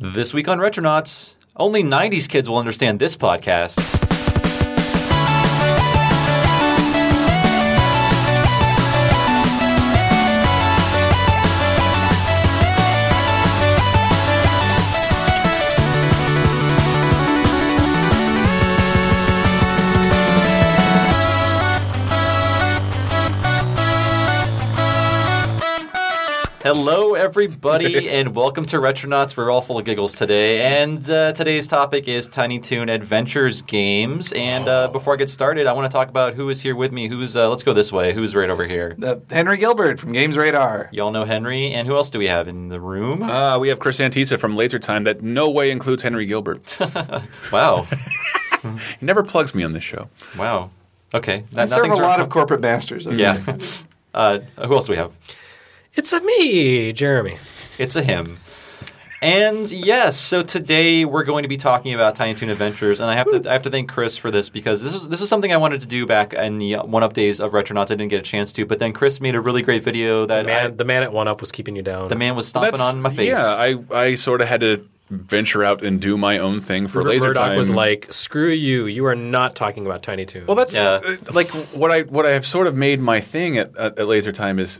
This week on Retronauts, only 90s kids will understand this podcast. Hello, everybody, and welcome to Retronauts. We're all full of giggles today, and today's topic is Tiny Toon Adventures games. And before I get started, I want to talk about who is here with me. Let's go this way. Who's right over here? Henry Gilbert from Games Radar. Y'all know Henry, and who else do we have in the room? We have Chris Antista from Laser Time. That no way includes Henry Gilbert. Wow. He never plugs me on this show. Wow. Okay. I serve a lot of corporate masters. Yeah. Who else do we have? It's a me, Jeremy. It's a him. And yes, so today we're going to be talking about Tiny Toon Adventures, and I have to thank Chris for this because this was something I wanted to do back in the 1UP days of Retronauts. I didn't get a chance to, but then Chris made a really great video that the man at 1UP was keeping you down. The man was stomping on my face. Yeah, I sort of had to venture out and do my own thing for Laser Time. Murdoch was like, "Screw you! You are not talking about Tiny Toon." Well, that's like what I have sort of made my thing at Laser Time is.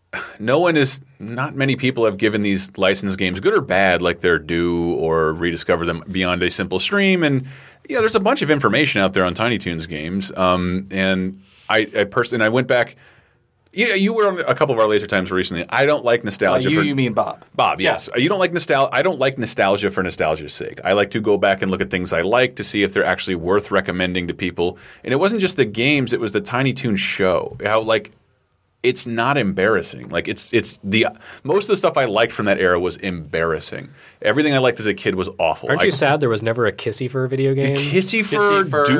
Not many people have given these licensed games, good or bad, like their due or rediscover them beyond a simple stream. And yeah, there's a bunch of information out there on Tiny Toons games. And I personally, I went back. Yeah, you were on a couple of our Laser Times recently. I don't like nostalgia. You mean Bob? Bob, yes. You don't like nostalgia. I don't like nostalgia for nostalgia's sake. I like to go back and look at things I like to see if they're actually worth recommending to people. And it wasn't just the games; it was the Tiny Toon show. How it's not embarrassing. Like it's the most of the stuff I liked from that era was embarrassing. Everything I liked as a kid was awful. Aren't you sad there was never a Kissy Fur video game? The Kissy Fur,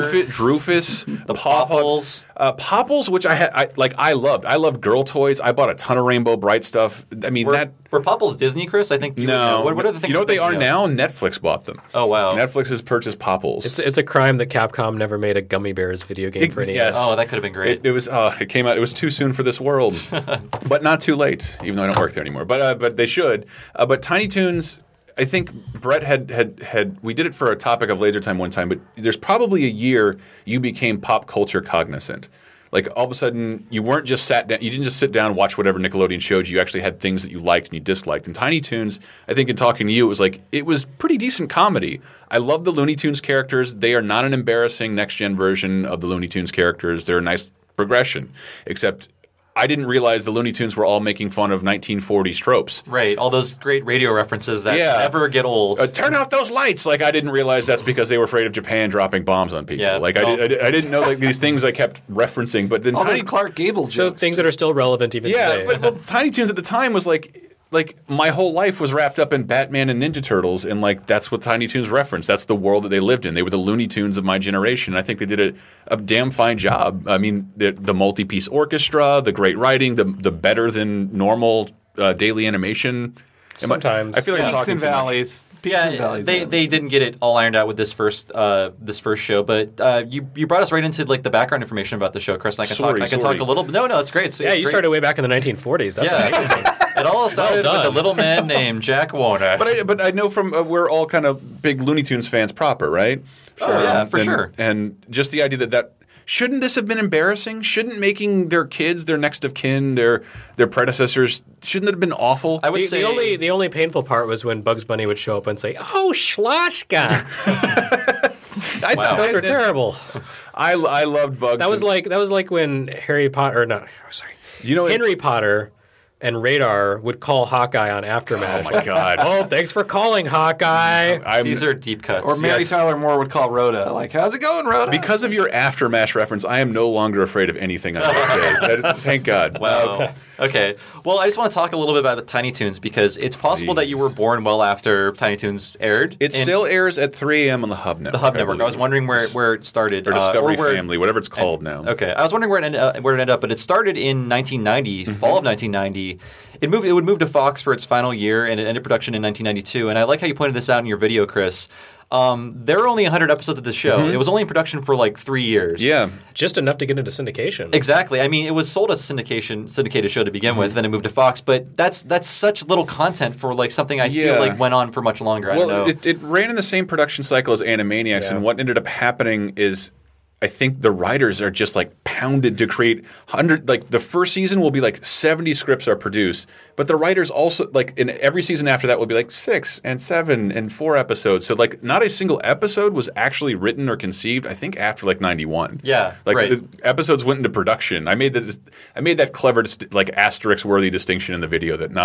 Doofus, the Popples. Popples, which I loved. I loved girl toys. I bought a ton of Rainbow Bright stuff. I mean, were Popples Disney, Chris? I think no. What are the things? You know what they are now? Netflix bought them. Oh wow! Netflix has purchased Popples. It's a crime that Capcom never made a Gummy Bears video game for NES. Yes. Oh, that could have been great. It came out. It was too soon for this world, but not too late. Even though I don't work there anymore, but they should. But Tiny Toons. I think Brett had we did it for a topic of Laser Time one time, but there's probably a year you became pop culture cognizant. Like all of a sudden you weren't just sat down, you didn't just sit down and watch whatever Nickelodeon showed you. You actually had things that you liked and you disliked. And Tiny Toons, I think in talking to you, it was pretty decent comedy. I love the Looney Tunes characters. They are not an embarrassing next-gen version of the Looney Tunes characters. They're a nice progression, except I didn't realize the Looney Tunes were all making fun of 1940s tropes. Right, all those great radio references that never get old. Turn off those lights! I didn't realize that's because they were afraid of Japan dropping bombs on people. Yeah, I didn't know these things I kept referencing. But then all those Clark Gable jokes. So things that are still relevant even today. Yeah, but Tiny Toons at the time was like my whole life was wrapped up in Batman and Ninja Turtles, and that's what Tiny Toons referenced. That's the world that they lived in. They were the Looney Tunes of my generation. I think they did a damn fine job. I mean, the multi-piece orchestra, the great writing, the better than normal daily animation. Sometimes I feel like I'm peaks talking and valleys. Yeah, they didn't get it all ironed out with this first show, but you brought us right into the background information about the show, Chris. And I can talk a little. No, it's great. You started way back in the 1940s. That's amazing. It all started with a little man named Jack Warner. But I know from we're all kind of big Looney Tunes fans proper, right? Sure. And just the idea that shouldn't this have been embarrassing? Shouldn't making their kids, their next of kin, their predecessors, shouldn't it have been awful? I would say the only painful part was when Bugs Bunny would show up and say, "Oh, Schloshka." Wow. Those were terrible. I loved Bugs. That was like when Henry Potter and Radar would call Hawkeye on Aftermath. Oh my God! Oh, thanks for calling, Hawkeye. These are deep cuts. Or Mary Tyler Moore would call Rhoda. How's it going, Rhoda? Because of your Aftermath reference, I am no longer afraid of anything I say. Thank God. Wow. Okay. Well, I just want to talk a little bit about the Tiny Toons because it's possible that you were born well after Tiny Toons aired. It still airs at 3 a.m. on the Hub Network. The Hub Network. I was wondering where it started. Or Discovery Family, whatever it's called now. Okay. I was wondering where it ended up, but it started in 1990, fall of 1990. It would move to Fox for its final year, and it ended production in 1992. And I like how you pointed this out in your video, Chris. there were only 100 episodes of the show. It was only in production for like 3 years. Yeah. Just enough to get into syndication. Exactly. I mean, it was sold as a syndicated show to begin with, then it moved to Fox. But that's such little content for like something I feel like went on for much longer. I don't know. It ran in the same production cycle as Animaniacs, and what ended up happening is, I think the writers are just like pounded to create 100. Like the first season will be like 70 scripts are produced, but the writers also like in every season after that will be like 6 and 7 and 4 episodes. So like not a single episode was actually written or conceived. I think after like 91. Yeah, like right. the episodes went into production. I made that clever like asterisk worthy distinction in the video that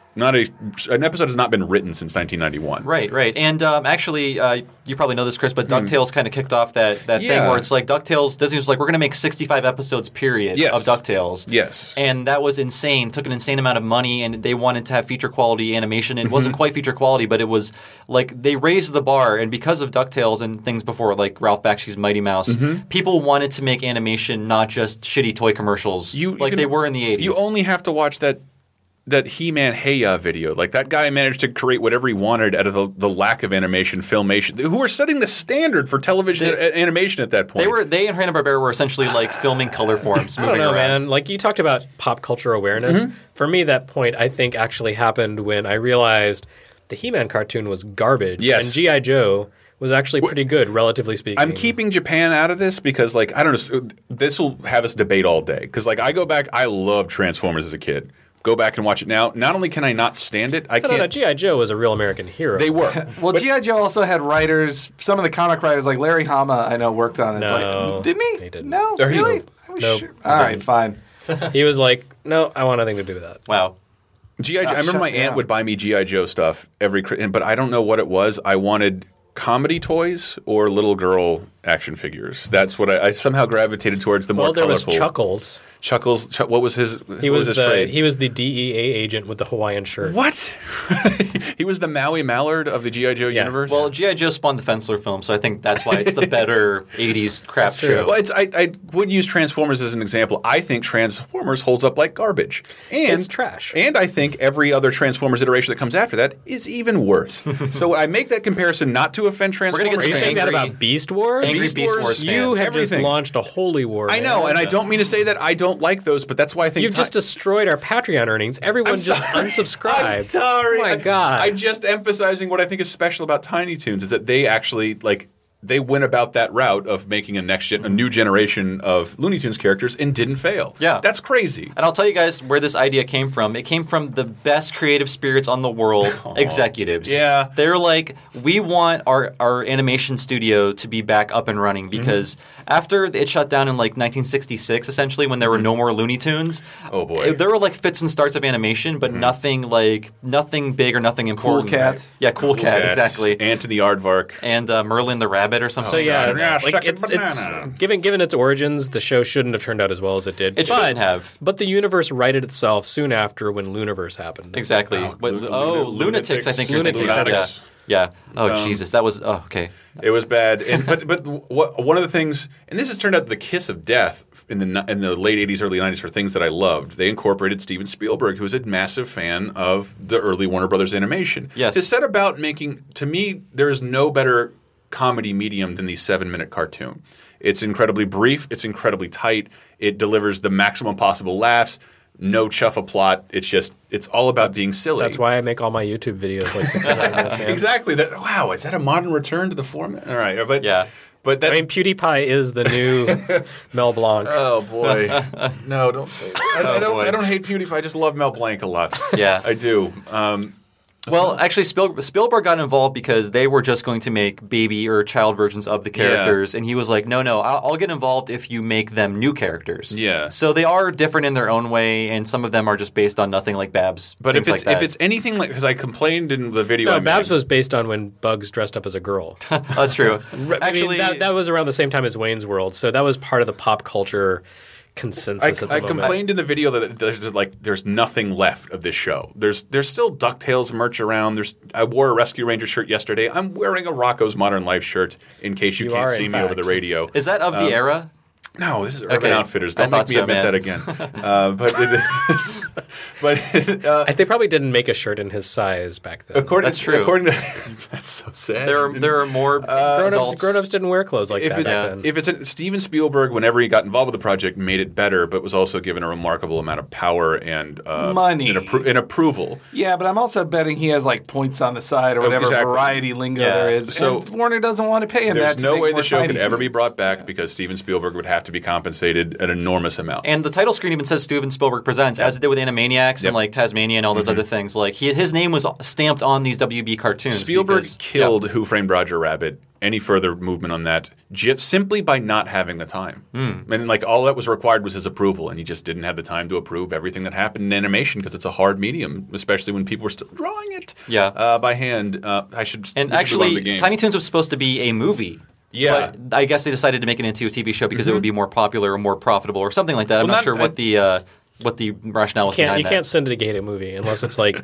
an episode has not been written since 1991. Right. And actually, you probably know this, Chris, but DuckTales kind of kicked off that thing where it's like DuckTales, Disney was like, we're going to make 65 episodes, period, of DuckTales. Yes. And that was insane. Took an insane amount of money, and they wanted to have feature quality animation. It wasn't quite feature quality, but it was like they raised the bar, and because of DuckTales and things before, like Ralph Bakshi's Mighty Mouse, people wanted to make animation, not just shitty toy commercials they were in the 80s. You only have to watch that He-Man Hey Ya video. Like that guy managed to create whatever he wanted out of the lack of animation, filmation, who were setting the standard for television animation at that point. They and Hanna-Barbera were essentially like filming color forms moving I don't know, around. man. Like you talked about pop culture awareness. For me, that point I think actually happened when I realized the He-Man cartoon was garbage. Yes. And G.I. Joe was actually pretty good, relatively speaking. I'm keeping Japan out of this because, like, I don't know, this will have us debate all day. Because, like, I go back, I loved Transformers as a kid. Go back and watch it now. Not only can I not stand it, I can't. No, G.I. Joe was a real American hero. They were. Well, G.I. Joe also had writers. Some of the comic writers, like Larry Hama, I know worked on it. No, didn't he? he didn't. No, Or he- really? I was Nope. sure. All right, fine. He was like, no, I want nothing to do with that. Wow. G.I. Joe. I remember shut my aunt down. would buy me G.I. Joe stuff but I don't know what it was. I wanted comedy toys or little girl action figures. That's what I somehow gravitated towards the more Well, there colorful. was Chuckles. Chuckles. What was his? He what was his the trade? he was the DEA agent with the Hawaiian shirt. What? He was the Maui Mallard of the G.I. Joe universe? Well, G.I. Joe spawned the Fensler film, so I think that's why it's the better 80s crap true. show. Well, I would use Transformers as an example. I think Transformers holds up like garbage. And It's trash. And I think every other Transformers iteration that comes after that is even worse. So I make that comparison not to offend gonna Transformers. get Are you some saying that angry- about Beast Wars? Angry Beast Wars You fans. have Everything. just launched a holy war. I know, man. and I don't mean to say that I don't like those, but that's why I think You've just destroyed our Patreon earnings. Everyone just unsubscribed. I'm sorry. Oh my God. I'm just emphasizing what I think is special about Tiny Toons is that they actually they went about that route of making a new generation of Looney Tunes characters and didn't fail. Yeah. That's crazy. And I'll tell you guys where this idea came from. It came from the best creative spirits on the world, executives. Yeah. They're like, we want our animation studio to be back up and running because after it shut down in like 1966, essentially, when there were no more Looney Tunes, Oh, boy. there were like fits and starts of animation, but nothing big or nothing important. Cat. Yeah, Cool Cat, Yes. exactly. Anthony Aardvark. And Merlin the Rabbit or something. So yeah, Yeah, like second it's banana. given its origins, the show shouldn't have turned out as well as it did. It shouldn't have. But the universe righted itself soon after when Looniverse happened. Exactly. Lunatics, I think you're thinking about. Lunatics. Yeah. Oh, Jesus. That was... Oh, okay. It was bad, but one of the things, and this has turned out the kiss of death in the late '80s, early '90s for things that I loved. They incorporated Steven Spielberg, who was a massive fan of the early Warner Brothers animation. Yes. To set about making, to me, there is no better comedy medium than the 7-minute cartoon. It's incredibly brief. It's incredibly tight. It delivers the maximum possible laughs. No chuffa plot. It's all about being silly. That's why I make all my YouTube videos like 6 or 7 minutes. man. Exactly. Wow, is that a modern return to the format? All right, but Yeah. but that. I mean, PewDiePie is the new Mel Blanc. Oh boy, no! Don't say that. I don't hate PewDiePie. I just love Mel Blanc a lot. Yeah. I do. Well, actually, Spielberg got involved because they were just going to make baby or child versions of the characters, and he was like, no, I'll get involved if you make them new characters. Yeah. So they are different in their own way, and some of them are just based on nothing like Babs. But things if like that. it's anything like, because I complained in the video. No, I made. Babs was based on when Bugs dressed up as a girl. That's true. Actually, that was around the same time as Wayne's World, so that was part of the pop culture consensus at the I moment. complained in the video that there's nothing left of this show. There's still DuckTales merch around. I wore a Rescue Ranger shirt yesterday. I'm wearing a Rocco's Modern Life shirt in case you can't are, see in me over fact. the radio. Is that of the era? No, this is Urban Okay. Outfitters. I Don't make thought me so, admit man. that again. But They probably didn't make a shirt in his size back then. That's true. According to that's so sad. There are more adults. Grown-ups didn't wear clothes like that. Steven Spielberg, whenever he got involved with the project, made it better, but was also given a remarkable amount of power and Money. and approval. Yeah, but I'm also betting he has like points on the side or whatever exactly. variety lingo Yeah. there is. So- And Warner doesn't want to pay him There's that. no to make way more the show could Tiny ever be Toons. brought back because Steven Spielberg would have to be compensated an enormous amount. And the title screen even says Steven Spielberg Presents, as it did with Animaniacs and like Tasmania and all those other things. Like his name was stamped on these WB cartoons. Spielberg because- killed Who Framed Roger Rabbit. Any further movement on that just simply by not having the time. And like all that was required was his approval, and he just didn't have the time to approve everything that happened in animation because it's a hard medium, especially when people were still drawing it by hand. I should And we should move on to actually, games. Tiny Toons was supposed to be a movie. Yeah. But I guess they decided to make it into a TV show because it would be more popular or more profitable or something like that. I'm Well, not sure what the rationale was You behind that. can't syndicate a movie unless it's like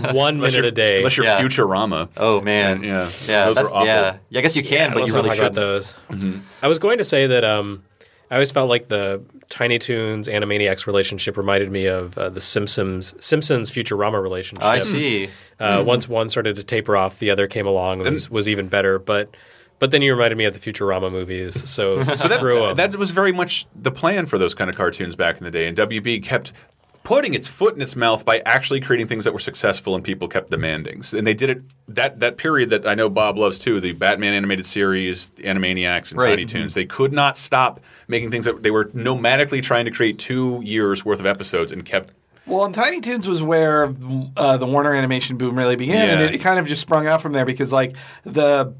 1 minute a day. Unless you're Yeah. Futurama. Oh man, Yeah, those were awful. Yeah, I guess you can, but Let's you not really talk about shouldn't. those. I was going to say that I always felt like the Tiny Toons Animaniacs relationship reminded me of the Simpsons Futurama relationship. I see. Once one started to taper off, the other came along and was even better. But then you reminded me of the Futurama movies, so screw 'em. That was very much the plan for those kind of cartoons back in the day, and WB kept putting its foot in its mouth by actually creating things that were successful and people kept demanding. And they did it that period that I know Bob loves too, the Batman animated series, the Animaniacs, and Right. Tiny Toons. They could not stop making things that they were nomadically trying to create 2 years worth of episodes and kept. Well, and Tiny Toons was where the Warner animation boom really began, and Yeah. it kind of just sprung out from there because like the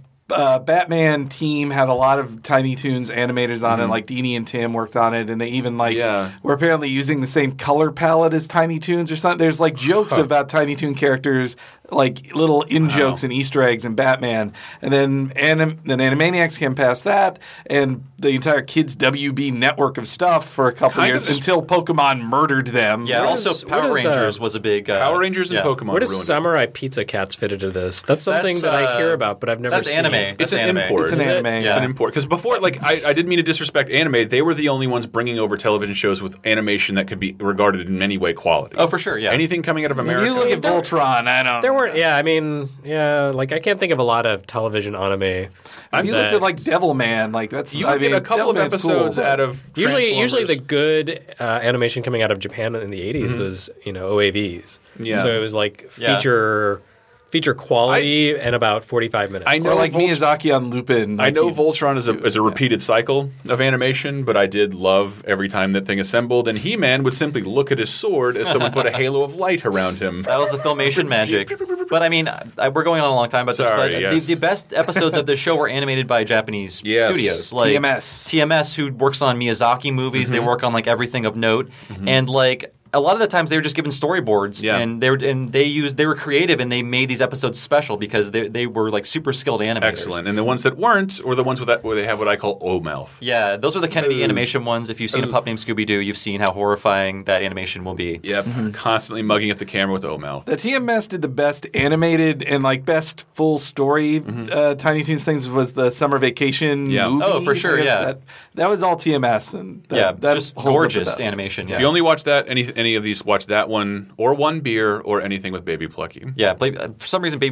Batman team had a lot of Tiny Toons animators on it, like Deanie and Tim worked on it, and they even were apparently using the same color palette as Tiny Toons or something. There's like jokes about Tiny Toon characters, like little in-jokes and Easter eggs in Batman. And then Animaniacs came past that, and the entire Kids WB network of stuff for a couple Kind years of until Pokemon murdered them. Yeah. Where Also, does- Power where does, Rangers was a big Power Rangers and yeah. Pokemon Where does ruined it. Samurai Pizza Cats fit into this? That's something That's, that I hear about, but I've never that's seen. anime. It's That's an anime. import. It's an Is it? anime. Yeah. It's an import. Because before, like, I didn't mean to disrespect anime. They were the only ones bringing over television shows with animation that could be regarded in any way quality. Oh, for sure. Yeah. Anything coming out of America. You look at Voltron, I don't There know. weren't. Yeah, I mean, like I can't think of a lot of television anime. If you look at like Devilman, like that's You would get a couple of Devilman's cool, episodes but- out of Usually the Transformers. good animation coming out of Japan in the 80s was OAVs. Yeah. So it was like Yeah. feature quality and about 45 minutes. I know Or like Volt- Miyazaki on Lupin. I like know he- Voltron is a repeated cycle of animation, but I did love every time that thing assembled. And He-Man would simply look at his sword as someone put a halo of light around him. That was the Filmation magic. But I mean, we're going on a long time about Sorry, this. But yes. the best episodes of the show were animated by Japanese Yes. studios, like TMS, who works on Miyazaki movies. They work on like everything of note, and like. A lot of the times they were just given storyboards, and they were creative and they made these episodes special because they were like super skilled animators. Excellent. And the ones that weren't were the ones where they have what I call O-mouth. Yeah, those are the Kennedy animation ones. If you've seen a pup named Scooby Doo, you've seen how horrifying that animation will be. Yep. Constantly mugging at the camera with O-mouth. The TMS did the best animated and like best full story Tiny Toons things was the Summer Vacation Yeah. movie. Oh, for sure, I guess yeah. that was all TMS and that just holds up the gorgeous best. animation. Yeah. If you only watch that, any of these, watch that one, or One Beer, or anything with Baby Plucky. Yeah, for some reason, Baby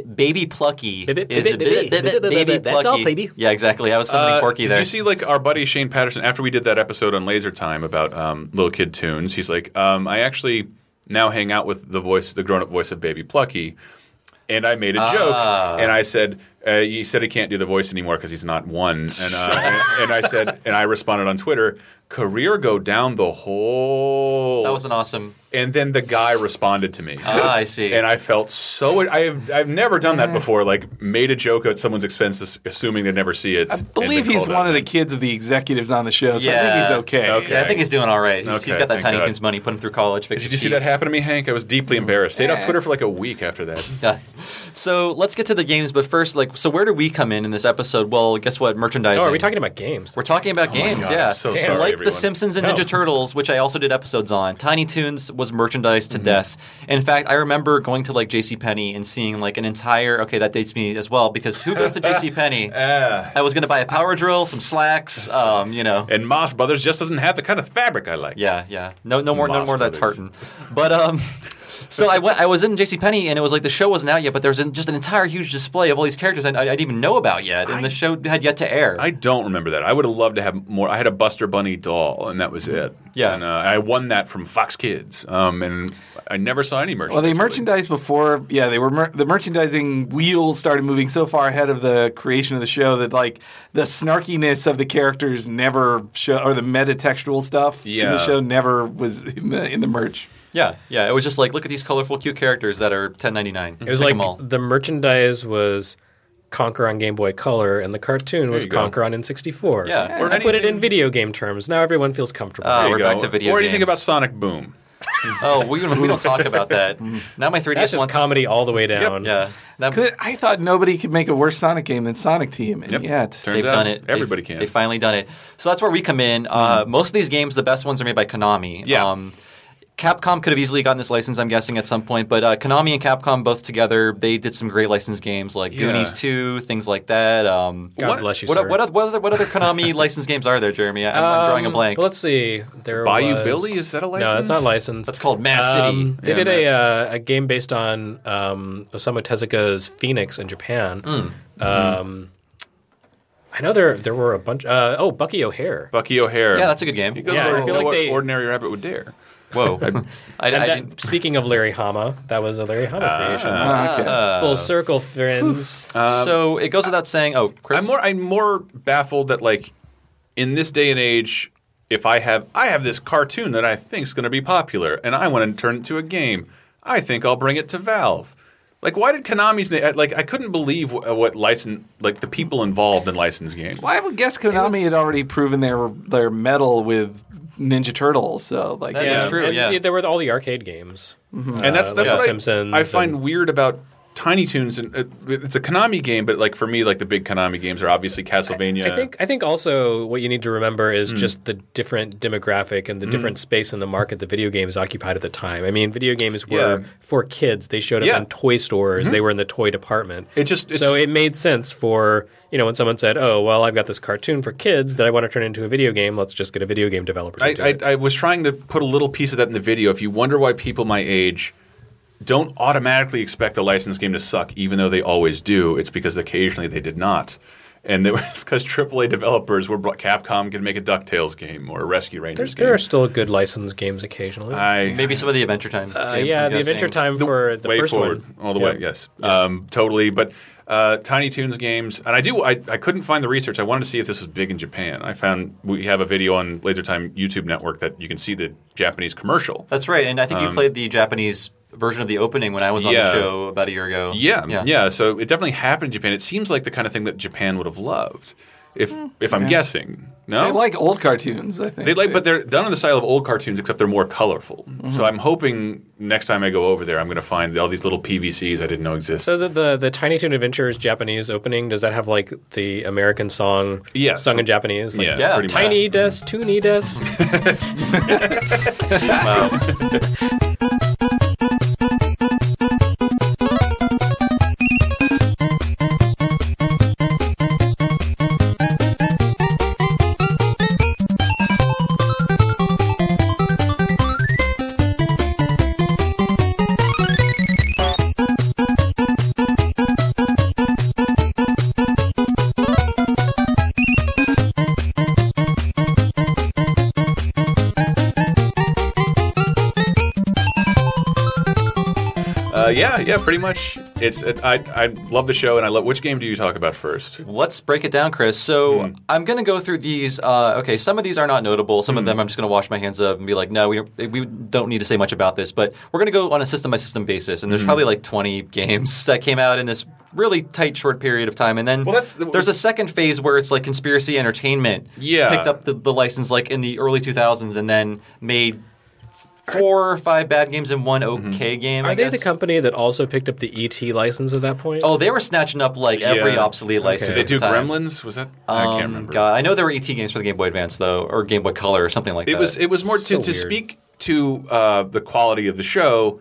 Plucky is Baby, that's all, baby. Yeah, exactly. I was summoning Corky there. Did you see like our buddy Shane Patterson after we did that episode on Laser Time about little kid tunes? He's like, I actually now hang out with the grown-up voice of Baby Plucky, and I made a joke, and I said. He said he can't do the voice anymore because he's not one, and I said, and I responded on Twitter, "Career go down the hole." That was an awesome. And then the guy responded to me. I see. And I felt so. I've never done that before. Like made a joke at someone's expense, assuming they'd never see it. I believe he's one of the kids of the executives on the show, so I think he's okay. Okay. Yeah, I think he's doing all right. He's Okay, got that thank Tiny God. Toons money, put him through college. Did you see that happen to me, Hank? I was deeply embarrassed. Stayed off Twitter for like a week after that. Yeah. So let's get to the games, but first, so where do we come in this episode? Well, guess what? Merchandising. Oh, are we talking about games? We're talking about games, God, yeah. so So sorry. like everyone. The Simpsons and Ninja Turtles, which I also did episodes on, Tiny Toons was merchandise to death. In fact, I remember going to like JCPenney and seeing like an entire, okay, that dates me as well, because who goes to JCPenney? I was going to buy a power drill, some slacks, And Moss Brothers just doesn't have the kind of fabric I like. Yeah. No more of that Brothers. tartan. But so I was in JCPenney, and it was like the show wasn't out yet, but there was just an entire huge display of all these characters I didn't even know about yet, and the show had yet to air. I don't remember that. I would have loved to have more. I had a Buster Bunny doll, and that was it. Yeah. And I won that from Fox Kids, and I never saw any merchandise. Well, they really. merchandised before. Yeah, they were the merchandising wheels started moving so far ahead of the creation of the show that like the snarkiness of the characters never show, or the metatextual stuff in the show never was in the merch. Yeah. It was just like, look at these colorful, cute characters that are $10.99. It was like the merchandise was Conquer on Game Boy Color, and the cartoon was Conquer on N64. Yeah. Or I put it in video game terms. Now everyone feels comfortable. There you we're go. back to video Or anything games. about Sonic Boom. Oh, we don't talk about that. Now my 3DS That's just wants... comedy all the way down. Yeah. I thought nobody could make a worse Sonic game than Sonic Team, and yet Turns They've out done it. Everybody They've can. They've finally done it. So that's where we come in. Most of these games, the best ones are made by Konami. Yeah. Capcom could have easily gotten this license, I'm guessing, at some point. But Konami and Capcom both together, they did some great licensed games like Goonies 2, things like that. God bless you, sir. What other Konami licensed games are there, Jeremy? I'm drawing a blank. Let's see. Bayou Billy, is that a license? No, that's not licensed. That's called Mad City. They did a game based on Osamu Tezuka's Phoenix in Japan. I know there were a bunch. Bucky O'Hare. Bucky O'Hare. Yeah, that's a good game. He goes Yeah, for I feel like what they- Ordinary Rabbit would dare. Whoa. Speaking of Larry Hama, that was a Larry Hama creation. okay. Full circle, friends. So it goes without saying. Oh, Chris. I'm more baffled that like in this day and age, if I have this cartoon that I think is going to be popular and I want to turn it into a game, I think I'll bring it to Valve. Like, why did Konami's name? Like, I couldn't believe what the people involved in licensed games. Well, I would guess Konami had already proven their mettle with Ninja Turtles, so like That is true. And Yeah. there were all the arcade games. And that's like what Simpsons. I find weird about Tiny Toons. And it's a Konami game, but like for me, like the big Konami games are obviously Castlevania. I think also what you need to remember is just the different demographic and the different space in the market that video games occupied at the time. I mean, video games were for kids. They showed up in toy stores. They were in the toy department. So it made sense for, when someone said, "Oh, well, I've got this cartoon for kids that I want to turn into a video game. Let's just get a video game developer to do it." I was trying to put a little piece of that in the video. If you wonder why people my age don't automatically expect a licensed game to suck, even though they always do, it's because occasionally they did not. And it was because AAA developers were Capcom could make a DuckTales game or a Rescue Rangers game. There are still good licensed games occasionally. Maybe some of the Adventure Time games. I'm the guessing. Adventure Time for the way first forward, one. all the way, yes, totally. But Tiny Toons games, and I couldn't find the research. I wanted to see if this was big in Japan. I found we have a video on LaserTime YouTube network that you can see the Japanese commercial. That's right, and I think you played the Japanese version of the opening when I was on the show about a year ago. Yeah. So it definitely happened in Japan. It seems like the kind of thing that Japan would have loved, if I'm guessing. No, they like old cartoons. I think but they're done in the style of old cartoons, except they're more colorful. So I'm hoping next time I go over there, I'm going to find all these little PVCs I didn't know existed. So the Tiny Toon Adventures Japanese opening, does that have like the American song sung in Japanese? Like, yeah, pretty much. Tiny Desk, Toony Desk. Yeah, pretty much. I love the show, and I love. Which game do you talk about first? Let's break it down, Chris. So I'm going to go through these. Okay, some of these are not notable. Some of them I'm just going to wash my hands of and be like, no, we don't need to say much about this. But we're going to go on a system-by-system basis, and there's probably like 20 games that came out in this really tight, short period of time. And then there's a second phase where it's like Conspiracy Entertainment picked up the license like in the early 2000s and then made 4 or 5 bad games and 1 okay game. Are they the company that also picked up the ET license at that point? Oh, they were snatching up like every obsolete license. Did they do at the time. Gremlins? Was that? I can't remember. God, I know there were ET games for the Game Boy Advance though, or Game Boy Color or something like that. It was more to speak to the quality of the show.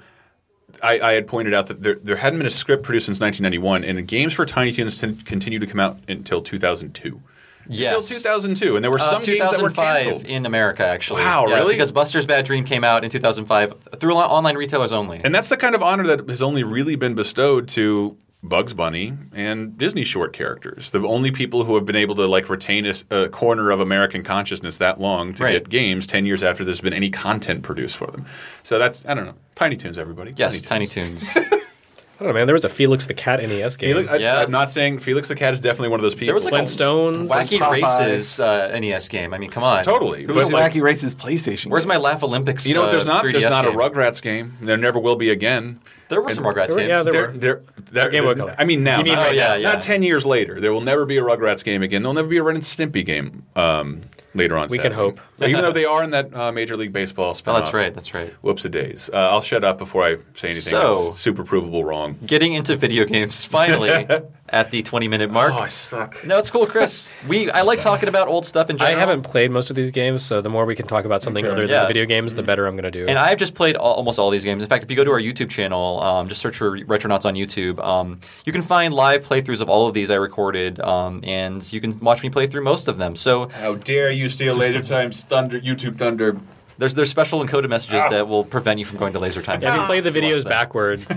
I had pointed out that there hadn't been a script produced since 1991, and the games for Tiny Toons continued to come out until 2002. Yes. Until 2002, and there were some games that were 2005 canceled. in America, actually. Wow, really? Because Buster's Bad Dream came out in 2005 through online retailers only. And that's the kind of honor that has only really been bestowed to Bugs Bunny and Disney short characters. The only people who have been able to like retain a corner of American consciousness that long to get games 10 years after there's been any content produced for them. So that's, I don't know. Tiny Toons, everybody. Yes, Tiny Toons. I don't know, man. There was a Felix the Cat NES game. I'm not saying Felix the Cat is definitely one of those people. There was like Flintstones. Wacky Races NES game. I mean, come on. Totally. There was a Wacky Races PlayStation Where's game. my Laugh Olympics? You know what? There's not a 3DS game? Rugrats game. There never will be again. There were some Rugrats games. Yeah, there were. Game Boy Color. I mean, now. You mean not 10 years later. There will never be a Rugrats game again. There'll never be a Ren and Stimpy game later on. We can hope. Even though they are in that Major League Baseball spinoff. Oh, that's right. That's right. Whoops-a-days. I'll shut up before I say anything that's super provable wrong. Getting into video games, finally, at the 20-minute mark. Oh, I suck. No, it's cool, Chris. I like talking about old stuff in general. I haven't played most of these games, so the more we can talk about something other than the video games, the better I'm going to do. And I've just played almost all these games. In fact, if you go to our YouTube channel, just search for Retronauts on YouTube, you can find live playthroughs of all of these I recorded, and you can watch me play through most of them. So, how dare you steal Laser Time's thunder, YouTube thunder? There's special encoded messages that will prevent you from going to Laser Time. Yeah, if you play the videos backward.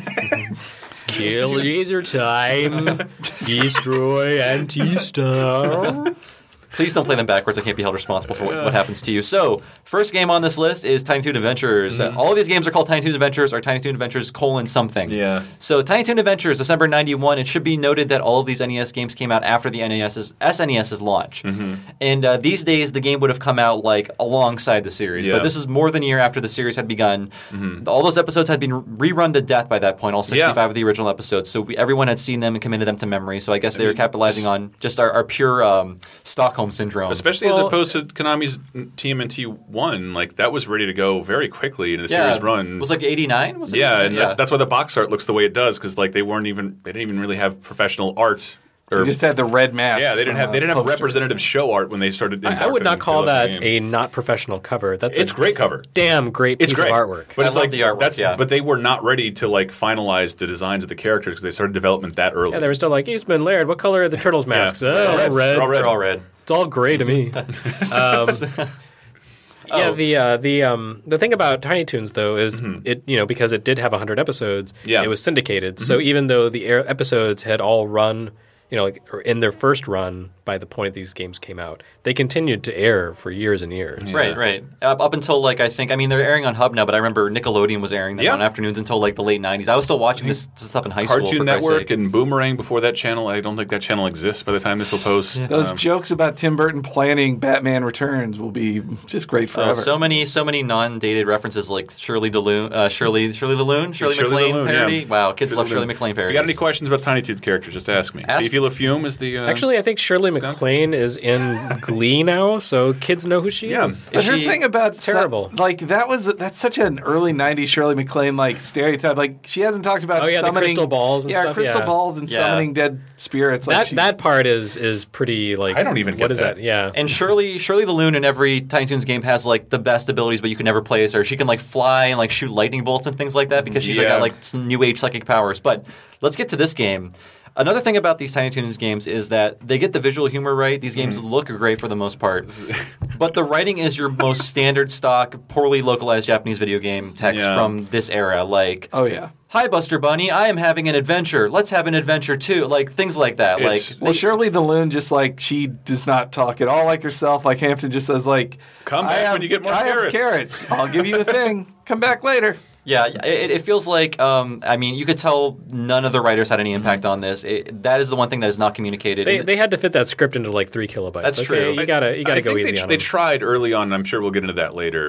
Kill Laser Time, destroy Anti-Star. Please don't play them backwards. I can't be held responsible for what happens to you. So, first game on this list is Tiny Toon Adventures. All of these games are called Tiny Toon Adventures or Tiny Toon Adventures : something. Yeah. So, Tiny Toon Adventures, December 91. It should be noted that all of these NES games came out after the SNES's launch. And these days, the game would have come out like alongside the series. Yeah. But this is more than a year after the series had begun. All those episodes had been rerun to death by that point, all 65 of the original episodes. So, everyone had seen them and committed them to memory. So, I guess they were capitalizing on just our pure Stockholm syndrome. Especially as opposed to Konami's TMNT 1, like that was ready to go very quickly in the series run. It was like 89? Was it? Yeah, and that's why the box art looks the way it does, because like they didn't even really have professional art. They just had the red mask. Yeah, they didn't have representative show art when they started. I would not call that a not professional cover. It's a great cover. Damn great piece of artwork. But it's like the artwork. But they were not ready to like finalize the designs of the characters because they started development that early. Yeah, they were still like Eastman, Laird. What color are the turtles' masks? Red. Red. They're all red. It's all gray to me. Yeah, the thing about Tiny Toons though is it because it did have 100 episodes, it was syndicated. So even though the episodes had all run, or in their first run by the point these games came out, they continued to air for years and years. Right. Up until they're airing on Hub now, but I remember Nickelodeon was airing them on afternoons until like the late 90s. I was still watching this stuff in high school. Cartoon Network and Boomerang before that channel. I don't think that channel exists by the time this will post. Those jokes about Tim Burton planning Batman Returns will be just great forever. So many non-dated references like Shirley the Loon MacLaine parody. Yeah. Wow, kids love Shirley MacLaine parodies. If you got any questions about Tiny Toon characters, just ask me. Fifi LaFume is the... Actually, I think Shirley MacLaine is in Glee now, so kids know who she is. But her thing about terrible. That's such an early '90s Shirley MacLaine stereotype. Like she hasn't talked about summoning the crystal balls and stuff. Crystal balls and summoning dead spirits. That part is pretty like. I don't even get what is that. Yeah. And Shirley the Loon in every Tiny Toons game has like the best abilities, but you can never play as her. She can like fly and like shoot lightning bolts and things like that because she's got like some new age psychic powers. But let's get to this game. Another thing about these Tiny Toons games is that they get the visual humor right. These games look great for the most part. But the writing is your most standard stock, poorly localized Japanese video game text from this era. Like, hi, Buster Bunny, I am having an adventure. Let's have an adventure too. Like, things like that. Shirley the Loon just she does not talk at all like herself. Like Hampton just says come back when you get more carrots. I have carrots. I'll give you a thing. Come back later. Yeah, it feels like, you could tell none of the writers had any impact on this. That is the one thing that is not communicated. They had to fit that script into like 3 kilobytes. That's true. You gotta go easy on them. They tried early on, and I'm sure we'll get into that later.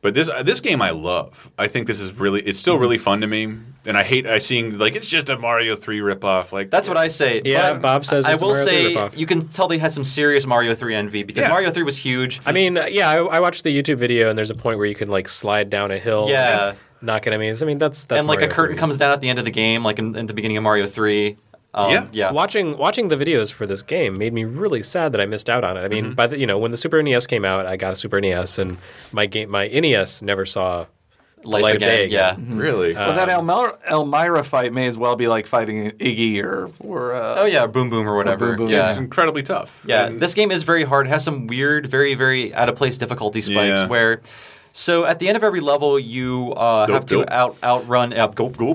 But this game I love. I think this is it's still really fun to me, and I hate seeing like it's just a Mario 3 ripoff. Like that's what I say. Yeah, Bob says it's I will a Mario 3 say ripoff. you can tell they had some serious Mario 3 envy because Mario 3 was huge. I mean, I watched the YouTube video, and there's a point where you can like slide down a hill. Yeah. Knock enemies. I mean, that's and like Mario a curtain 3. comes down at the end of the game, like in the beginning of Mario 3. Yeah. Watching the videos for this game made me really sad that I missed out on it. I mean, by the when the Super NES came out, I got a Super NES, and my NES never saw the light of day. Yeah, really. Well, that Elmira fight may as well be like fighting Iggy or Boom Boom or whatever. Boom Boom. Yeah. It's incredibly tough. Yeah, And this game is very hard. It has some weird, very, very out of place difficulty spikes where. So at the end of every level, you have to outrun. You have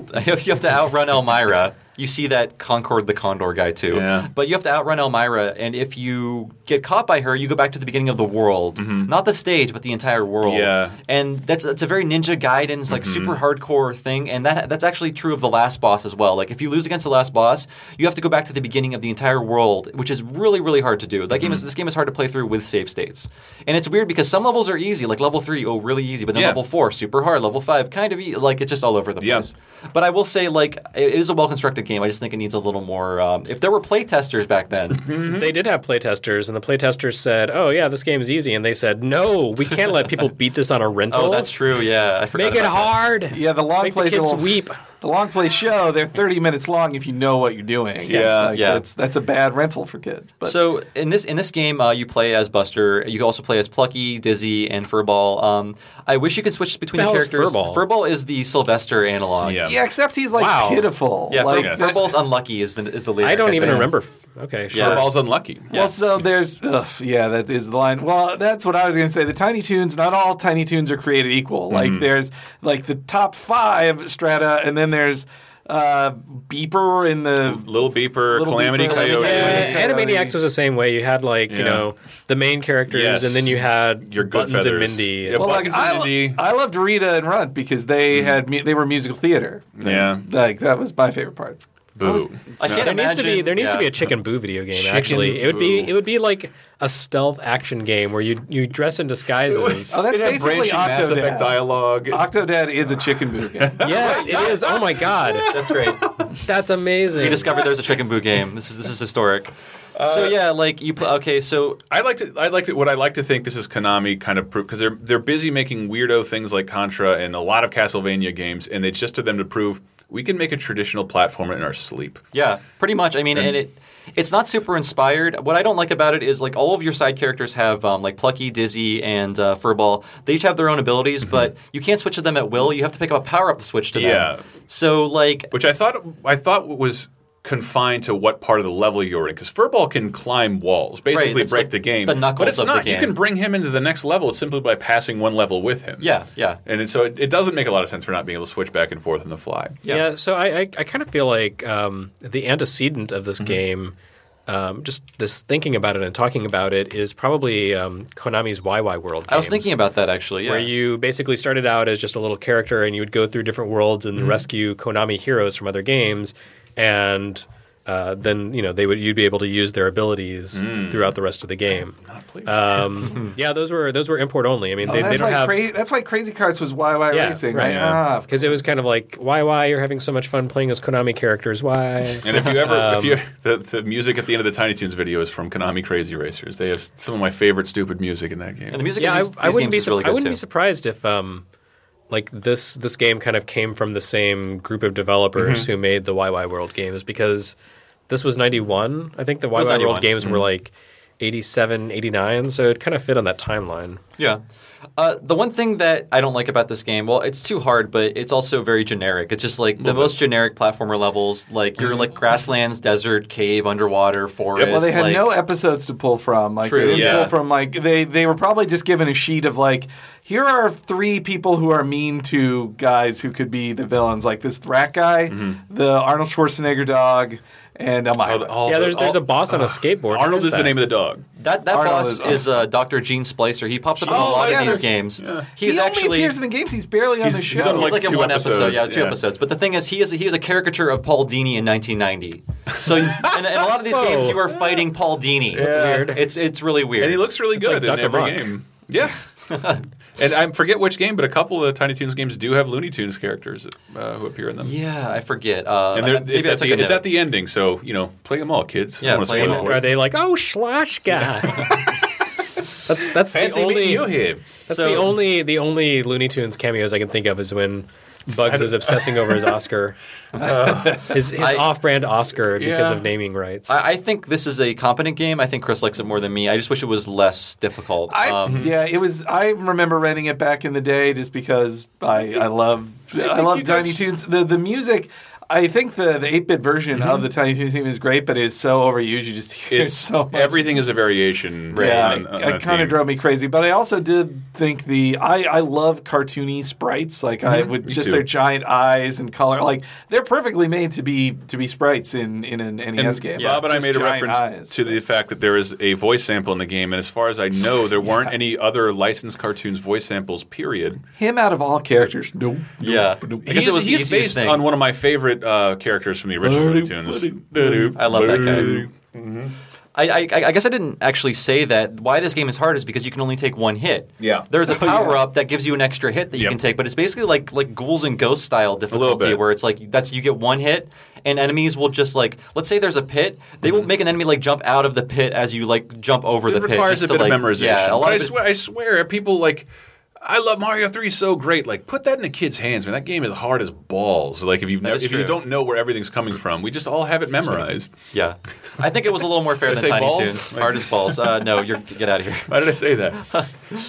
to outrun Elmira. You see that Concord the Condor guy too. Yeah. But you have to outrun Elmira, and if you get caught by her, you go back to the beginning of the world. Not the stage, but the entire world. Yeah. And that's a very Ninja Gaiden's like super hardcore thing, and that's actually true of the last boss as well. Like if you lose against the last boss, you have to go back to the beginning of the entire world, which is really, really hard to do. This game is hard to play through with save states. And it's weird because some levels are easy, like level 3, really easy, but then level 4, super hard, level 5, kind of easy. Like it's just all over the place. But I will say, like, it is a well-constructed game. I just think it needs a little more. If there were playtesters back then, they did have playtesters, and the playtesters said, "Oh yeah, this game is easy," and they said, "No, we can't let people beat this on a rental." Oh, that's true. Yeah, I forgot. Make it hard. Yeah, the long Make the plays kids will weep. The long play show, they're 30 minutes long if you know what you're doing. That's a bad rental for kids. But. So in this game, you play as Buster. You can also play as Plucky, Dizzy, and Furball. I wish you could switch between the characters. Furball is the Sylvester analog. Yeah, except he's like pitiful. Yeah, like, Furball's unlucky is the lyric. I don't even remember. Okay, sure. Furball's unlucky. Well, so there's that is the line. Well, that's what I was going to say. The Tiny Toons, not all Tiny Toons are created equal. Like there's like the top 5 strata, and then there's Beeper in the Little Beeper, Calamity Beeper, Coyote. Yeah, Animaniacs was the same way. You had like you know the main characters, and then you had your Buttons and Mindy. Yeah, well, Buttons and Mindy. I loved Rita and Runt because they they were musical theater. Yeah, like that was my favorite part. Boo. I can't imagine. There needs to be a Chicken Boo video game. Actually, it would be like a stealth action game where you dress in disguises. Oh, that's basically Mass Effect Octodad. dialogue. Octodad is a Chicken Boo game. Yes, it is. Oh my god, That's great. that's amazing. We discovered there's a Chicken Boo game. This is historic. So yeah, like you play. Okay, so I like to think this is Konami kind of proof because they're busy making weirdo things like Contra and a lot of Castlevania games, and it's just to them to prove we can make a traditional platformer in our sleep. yeah, pretty much. I mean, and it's not super inspired. What I don't like about it is like all of your side characters have like Plucky, Dizzy, and Furball. They each have their own abilities, but you can't switch to them at will. You have to pick up a power up to switch to them. Yeah. So like, Which I thought was confined to what part of the level you're in, because Furball can climb walls, basically it's break like the game. the Knuckles but it's of the not. You game. can bring him into the next level simply by passing one level with him. yeah. And so it doesn't make a lot of sense for not being able to switch back and forth on the fly. Yeah, so I kind of feel like the antecedent of this game, just this thinking about it and talking about it, is probably Konami's YY World games. I was thinking about that actually. Yeah. Where you basically started out as just a little character and you would go through different worlds and rescue Konami heroes from other games, and then you'd be able to use their abilities throughout the rest of the game. Yeah, those were import only. I mean, they don't have. That's why Crazy Carts was YY Racing, right? Yeah. Because it was kind of like, why you're having so much fun playing as Konami characters? Why? And if you ever, the music at the end of the Tiny Toons video is from Konami Crazy Racers. They have some of my favorite stupid music in that game. And the music Yeah, in these I wouldn't games is really good I wouldn't too. be surprised if like this game kind of came from the same group of developers who made the YY World games, because this was 91. I think the YY 91. World games were like 87, 89, so it kind of fit on that timeline. Yeah. The one thing that I don't like about this game, well, it's too hard, but it's also very generic. It's just like the most generic platformer levels. Like you're like grasslands, desert, cave, underwater, forest. Well, they had like, no episodes to pull from. Like True, they didn't yeah. pull from like they were probably just given a sheet of like, here are 3 people who are mean to guys who could be the villains, like this rat guy, the Arnold Schwarzenegger dog, and Elmira. There's a boss on a skateboard. Arnold What is the name of the dog. That Arnold boss is is Dr. Gene Splicer. He pops up in a lot of these games. Yeah. He's he only actually appears in the games. He's barely on the show. he's on, He's like in 2 one episode, episodes, two yeah. episodes. But the thing is, he is a caricature of Paul Dini in 1990. So in a lot of these games, you are fighting Paul Dini. Yeah. Weird. It's really weird. And he looks really good like in Duck every Amuck. game. Yeah. And I forget which game, but a couple of the Tiny Toons games do have Looney Tunes characters who appear in them. Yeah, I forget. And it's at the ending, so play them all, kids. Yeah, play them all. Are they like, oh, Schloshka? That's Fancy the only. meeting you here. That's the only Looney Tunes cameos I can think of is when Bugs is obsessing over his Oscar, his off-brand Oscar because of naming rights. I think this is a competent game. I think Chris likes it more than me. I just wish it was less difficult. Yeah, it was. I remember renting it back in the day just because I love Tiny Toons. The music. I think the 8-bit version of the Tiny Toons theme is great, but it's so overused. You just hear so much. Everything is a variation. Yeah, it kind of drove me crazy. But I also did think I love cartoony sprites. Like I would just their giant eyes and color. Like they're perfectly made to be sprites in an NES game. Bob and I made a reference to the fact that there is a voice sample in the game, and as far as I know, there weren't any other licensed cartoons voice samples. Period. Him out of all characters, nope. Yeah, he's based on one of my favorite characters from the original Looney Tunes. I love that guy. Mm-hmm. I guess I didn't actually say that. Why this game is hard is because you can only take one hit. Yeah. There's a power-up that gives you an extra hit that you can take, but it's basically like Ghouls and Ghosts style difficulty where it's like you get one hit and enemies will just let's say there's a pit, they will make an enemy jump out of the pit as you jump over the pit. It requires a bit of memorization. Yeah, I swear people I love Mario 3 so great. Put that in a kid's hands, man. That game is hard as balls. If you don't know where everything's coming from, we just all have it memorized. Yeah, I think it was a little more fair than Tiny Toons. Hard as balls. No, get out of here. Why did I say that?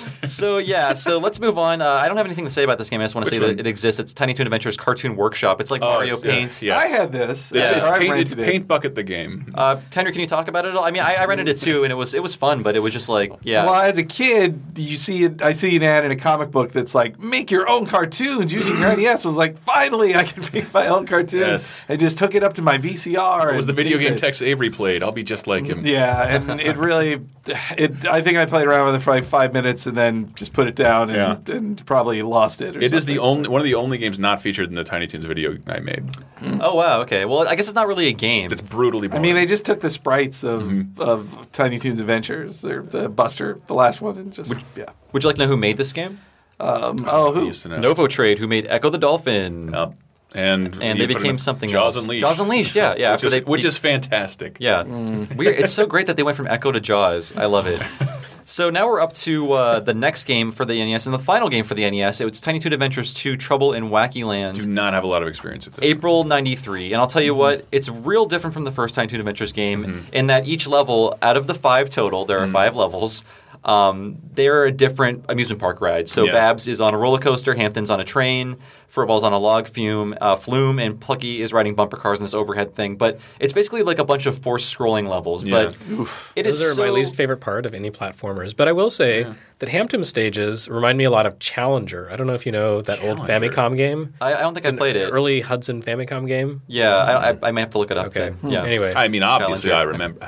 So let's move on. I don't have anything to say about this game. I just want to say that it exists. It's Tiny Toon Adventures Cartoon Workshop. It's like Mario Paint. Yeah. I had this. It's Paint Bucket the game. Henry, can you talk about it at all? I mean, I rented it too, and it was fun, but it was just Well, as a kid, I see an ad in a comic book that's make your own cartoons using your NES. I was like, finally, I can make my own cartoons. Yes. I just took it up to my VCR. It was the video game Tex Avery played. I'll be just like him. Yeah, and it really, I think I played around with it for 5 minutes and then just put it down and probably lost it. It is one of the only games not featured in the Tiny Toons video I made. Oh wow, okay. Well, I guess it's not really a game. It's brutally boring. I mean, they just took the sprites of Tiny Toons Adventures, or the Buster, the last one, and just Would you like to know who made this game? Who? Novo Trade, who made Echo the Dolphin. Yep. And they became something Jaws else. Unleashed. Jaws Unleashed, yeah. Which is fantastic. Yeah. Weird. It's so great that they went from Echo to Jaws. I love it. So now we're up to the next game for the NES, and the final game for the NES. It was Tiny Toon Adventures 2 Trouble in Wacky Land. Do not have a lot of experience with this. April 93. And I'll tell you what, it's real different from the first Tiny Toon Adventures game in that each level, out of the 5 total, there are 5 levels, they're a different amusement park ride. So Babs is on a roller coaster, Hampton's on a train, Furball's on a log flume, and Plucky is riding bumper cars in this overhead thing. But it's basically like a bunch of forced scrolling levels. Yeah. But those are my least favorite part of any platformers. But I will say that Hampton stages remind me a lot of Challenger. I don't know if you know that old Famicom game. I don't think I played it. Early Hudson Famicom game. Yeah, I may have to look it up. Okay. Yeah. Anyway, I mean, obviously, I remember.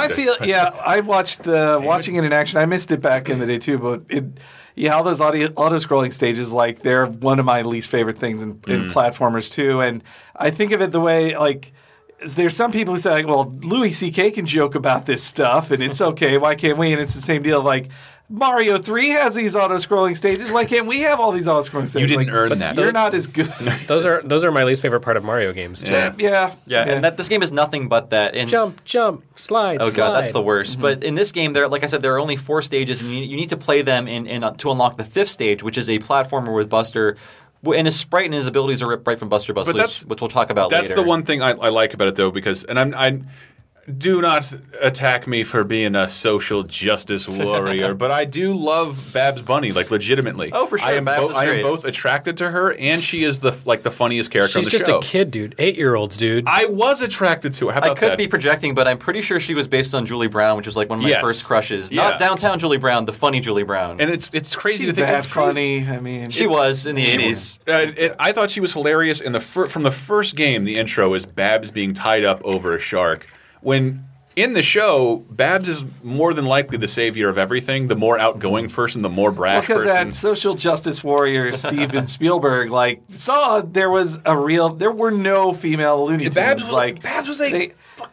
I watched watching it in action. I missed it back in the day too, but all those auto-scrolling stages, they're one of my least favorite things in platformers too. And I think of it the way, there's some people who say, well, Louis C.K. can joke about this stuff, and it's okay. Why can't we? And it's the same deal of Mario 3 has these auto-scrolling stages. Why can't we have all these auto-scrolling stages? You didn't earn that. You're not as good. Those are my least favorite part of Mario games too. Yeah. And this game is nothing but that. And jump, slide. Oh god, that's the worst. But in this game, like I said, there are only 4 stages, and you need to play them to unlock the 5th stage, which is a platformer with Buster. And his sprite and his abilities are ripped right from Buster Buster, which we'll talk about later. That's the one thing I like about it, though, because do not attack me for being a social justice warrior, but I do love Babs Bunny, legitimately. Oh, for sure. I am both attracted to her, and she is the funniest character on the show. She's just a kid, dude. 8-year-olds, dude. I was attracted to her. How about that? I could be projecting, but I'm pretty sure she was based on Julie Brown, which was one of my first crushes. Yeah. Not downtown Julie Brown, the funny Julie Brown. And it's crazy to think that's funny. I mean, she was in the 80s. I thought she was hilarious. From the first game, the intro is Babs being tied up over a shark. When in the show, Babs is more than likely the savior of everything. The more outgoing person, the more brash person. Because that social justice warrior, Steven Spielberg, saw there were no female Looney Tunes. Babs was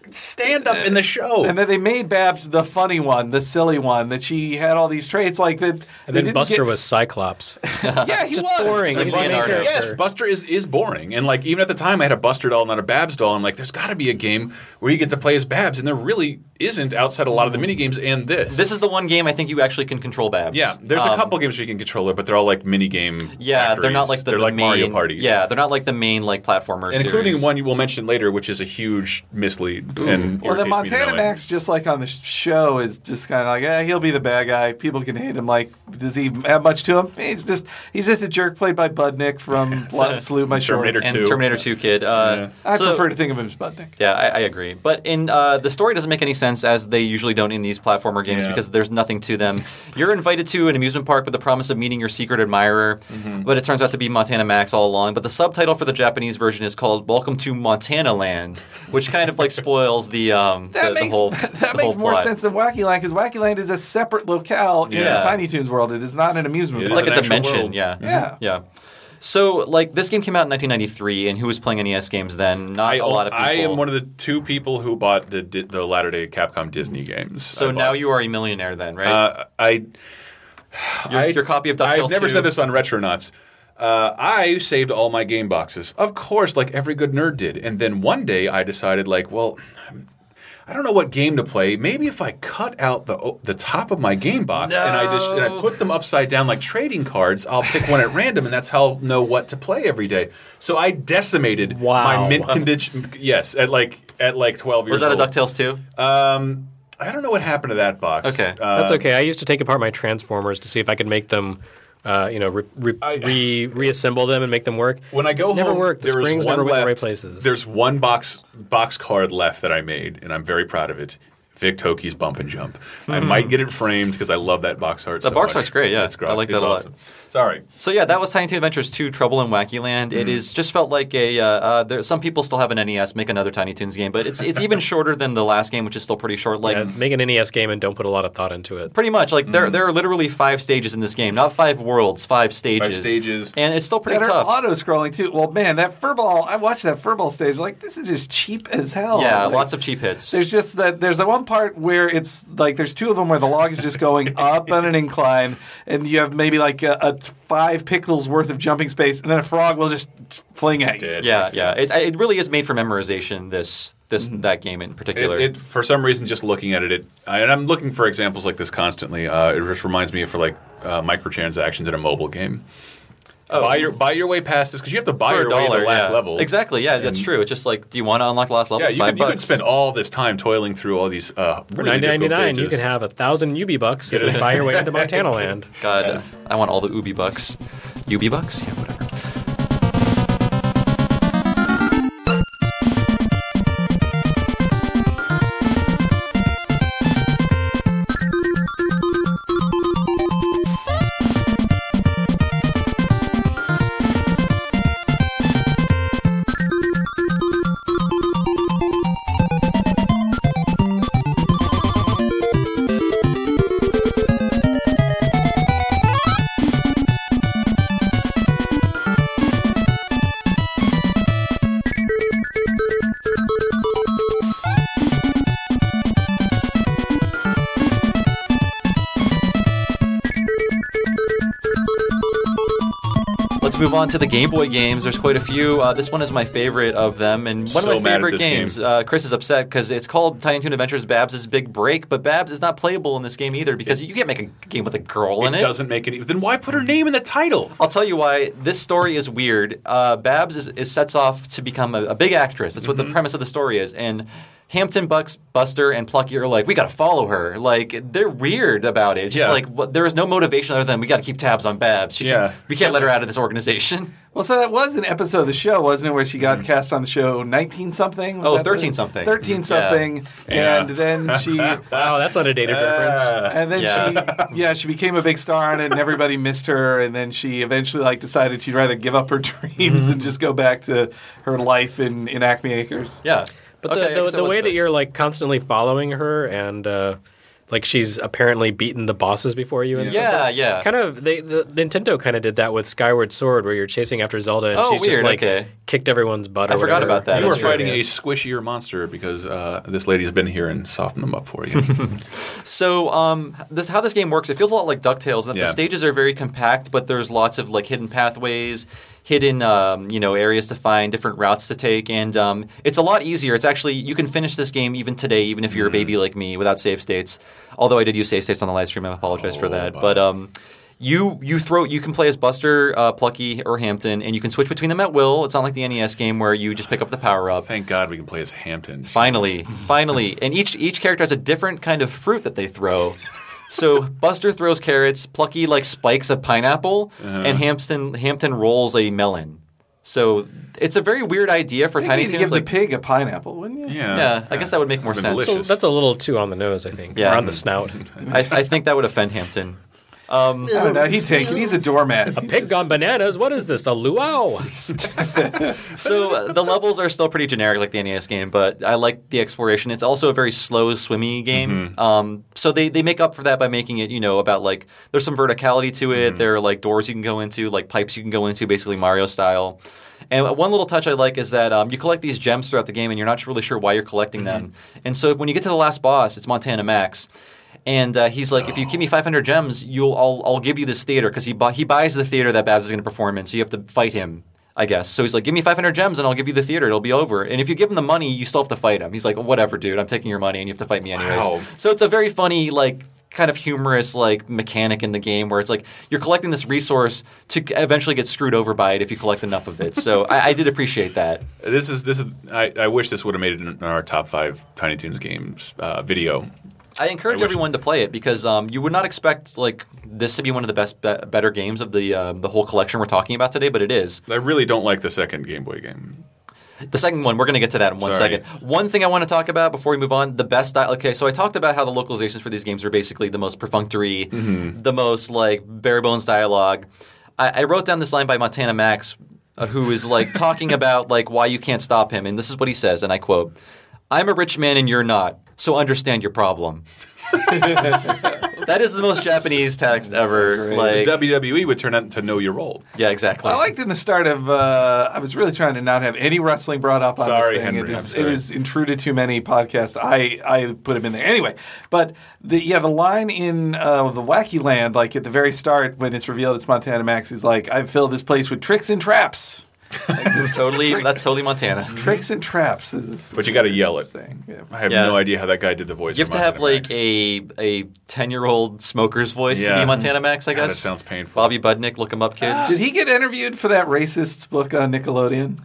stand-up in the show. And then they made Babs the funny one, the silly one, that she had all these traits like that. And then Buster was Cyclops. Yeah, he just was. boring. Like He's the main Leonardo. character. Yes, Buster is boring. And like even at the time I had a Buster doll, not a Babs doll. I'm like, there's got to be a game where you get to play as Babs, and there really isn't outside a lot of the mini games and this. This is the one game I think you actually can control Babs. Yeah, there's a couple games where you can control her, but they're all like mini game. Yeah, they're not like they're the like main, Mario Party. Yeah, they're not like the main like platformer and including series. one we'll mention later, which is a huge mislead. And Well, the irritates me to Montana no end. Max, just like on the show, is just kind of like, he'll be the bad guy. People can hate him. Like, does he have much to him? He's just a jerk played by Budnick from Salute My Shorts. Terminator and 2. Terminator 2 kid. I so- prefer to think of him as Budnick. Yeah, I agree. But in the story doesn't make any sense, as they usually don't in these platformer games, Yeah. because there's nothing to them. You're invited to an amusement park with the promise of meeting your secret admirer, but it turns out to be Montana Max all along. But the subtitle for the Japanese version is called "Welcome to Montana Land," which kind of like spoils the That whole that the makes whole more plot. sense than Wacky Land, because Wacky Land is a separate locale in the Yeah. Tiny Toons world. It is not an amusement It It's park. like a an actual dimension, world. yeah. Yeah. So, like, this game came out in 1993, and who was playing NES games then? Not a lot of people. I am one of the two people who bought the latter-day Capcom Disney games. So now you are a millionaire then, right? Your copy of DuckTales I've never 2. said this on Retronauts. I saved all my game boxes, of course, like every good nerd did. And then one day I decided, like, well, I don't know what game to play. Maybe if I cut out the top of my game box and I put them upside down like trading cards, I'll pick one at random, and that's how I'll know what to play every day. So I decimated my mint condition. Yes, at like 12 years Was that old. a DuckTales 2? I don't know what happened to that box. Okay. That's okay. I used to take apart my Transformers to see if I could make them, reassemble them and make them work. When I go never home, worked. The there is springs one never went in the right left. places. There's one box card left that I made, and I'm very proud of it. Vic Toki's Bump and Jump. I might get it framed because I love that box art. The box art's great, yeah. It's great. I like that It's a lot. awesome. Sorry. So yeah, that was Tiny Toon Adventures 2: Trouble in Wacky Land. It is just felt like some people still have an NES, make another Tiny Toons game, but it's even shorter than the last game, which is still pretty short. Like Make an NES game and don't put a lot of thought into it. pretty much, like there are literally 5 stages in this game, not 5 worlds, 5 stages. 5 stages. And it's still pretty That are tough. auto-scrolling, too. Well, man, that Furball, I watched that Furball stage. Like, this is just cheap as hell. Yeah, Like, lots of cheap hits. There's just there's that one part where it's like there's 2 of them where the log is just going up on an incline, and you have maybe like a 5 pixels worth of jumping space, and then a frog will just fling at you. Yeah. It really is made for memorization. That game in particular. It for some reason, just looking at it, and I'm looking for examples like this constantly. It just reminds me of microtransactions in a mobile game. Buy your way past this because you have to buy For your way to the last yeah. level. Exactly. Yeah, that's true. It's just like, do you want to unlock the last level? Yeah, you $5. could spend all this time toiling through all these For really difficult $9.99, you stages. can have 1,000 Ubi bucks and buy your way into Montana Land. God, Yes. I want all the Ubi bucks. Ubi bucks? Yeah, whatever. Let's move on to the Game Boy games. There's quite a few. This one is my favorite of them, and one So of my mad at favorite this games. game. Chris is upset because it's called Tiny Toon Adventures Babs' Big Break, but Babs is not playable in this game either because you can't make a game with a girl in It it. doesn't make any. Then why put her name in the title? I'll tell you why. This story is weird. Babs is sets off to become a big actress. That's what the premise of the story is. And Hampton, Buster, and Plucky are like, we got to follow her. Like, they're weird about it. Just Yeah. like, there is no motivation other than we got to keep tabs on Babs. We can't let her out of this organization. Well, so that was an episode of the show, wasn't it, where she got cast on the show 19-something? Oh, 13-something. 13-something. Yeah. And then she... Wow, that's not a dated reference. And then she became a big star on it, and everybody missed her. And then she eventually decided she'd rather give up her dreams and just go back to her life in Acme Acres. Yeah. But the way that you're constantly following her and Like she's apparently beaten the bosses before you and stuff. Yeah. Kind of, the Nintendo kind of did that with Skyward Sword, where you're chasing after Zelda and she's just like kicked everyo's butt. I forgot about that. You were fighting a squishier monster because this lady's been here and softened them up for you. So how this game works, it feels a lot like DuckTales. The stages are very compact, but there's lots of like hidden pathways, hidden areas to find, different routes to take, and it's a lot easier. It's actually, you can finish this game even today, even if you're a baby like me, without save states. Although I did use save states on the live stream, I apologize for that. But you can play as Buster, Plucky, or Hampton, and you can switch between them at will. It's not like the NES game where you just pick up the power up. Thank God we can play as Hampton. Finally, and each character has a different kind of fruit that they throw. So Buster throws carrots, Plucky like spikes a pineapple, and Hampton rolls a melon. So it's a very weird idea for Tiny Toons. You'd give the pig a pineapple, wouldn't you? Yeah, I guess that would make more sense. So that's a little too on the nose, I think. Yeah. Or on the snout. I think that would offend Hampton. I don't know. He'd take it. He's a doormat. A pig gone bananas? What is this? A luau? So the levels are still pretty generic like the NES game, but I like the exploration. It's also a very slow, swimmy game. So they make up for that by making it, about like there's some verticality to it. There are like doors you can go into, like pipes you can go into, basically Mario style. And one little touch I like is that you collect these gems throughout the game, and you're not really sure why you're collecting them. And so when you get to the last boss, it's Montana Max. And he's like, if you give me 500 gems, I'll give you this theater, because he buys the theater that Babs is going to perform in. So you have to fight him, I guess. So he's like, give me 500 gems and I'll give you the theater. It'll be over. And if you give him the money, you still have to fight him. He's like, well, whatever, dude. I'm taking your money and you have to fight me anyways. Wow. So it's a very funny, like, kind of humorous like mechanic in the game where it's like you're collecting this resource to eventually get screwed over by it if you collect enough of it. So I did appreciate that. This is. I wish this would have made it in our top 5 Tiny Toons games video. I encourage everyone to play it because you would not expect like this to be one of the better games of the whole collection we're talking about today, but it is. I really don't like the second Game Boy game. The second one, we're going to get to that in one second. One thing I want to talk about before we move on, the best okay, so I talked about how the localizations for these games are basically the most perfunctory, the most like bare bones dialogue. I wrote down this line by Montana Max, who is like talking about like why you can't stop him, and this is what he says, and I quote, "I'm a rich man and you're not, so understand your problem." That is the most Japanese text ever. Like the WWE would turn out to know your role. Yeah, exactly. I liked in the start of. I was really trying to not have any wrestling brought up on this thing. Henry, it is intruded too many podcasts. I put him in there anyway. But the line in the Wacky Land, like at the very start when it's revealed it's Montana Max, is like, "I've filled this place with tricks and traps." Like that's totally Montana. Tricks and traps. But you got to yell it. Yeah. I have no idea how that guy did the voice. You have to have like a 10-year-old smoker's voice to be Montana Max, I guess. That sounds painful. Bobby Budnick, look him up, kids. Did he get interviewed for that racist book on Nickelodeon?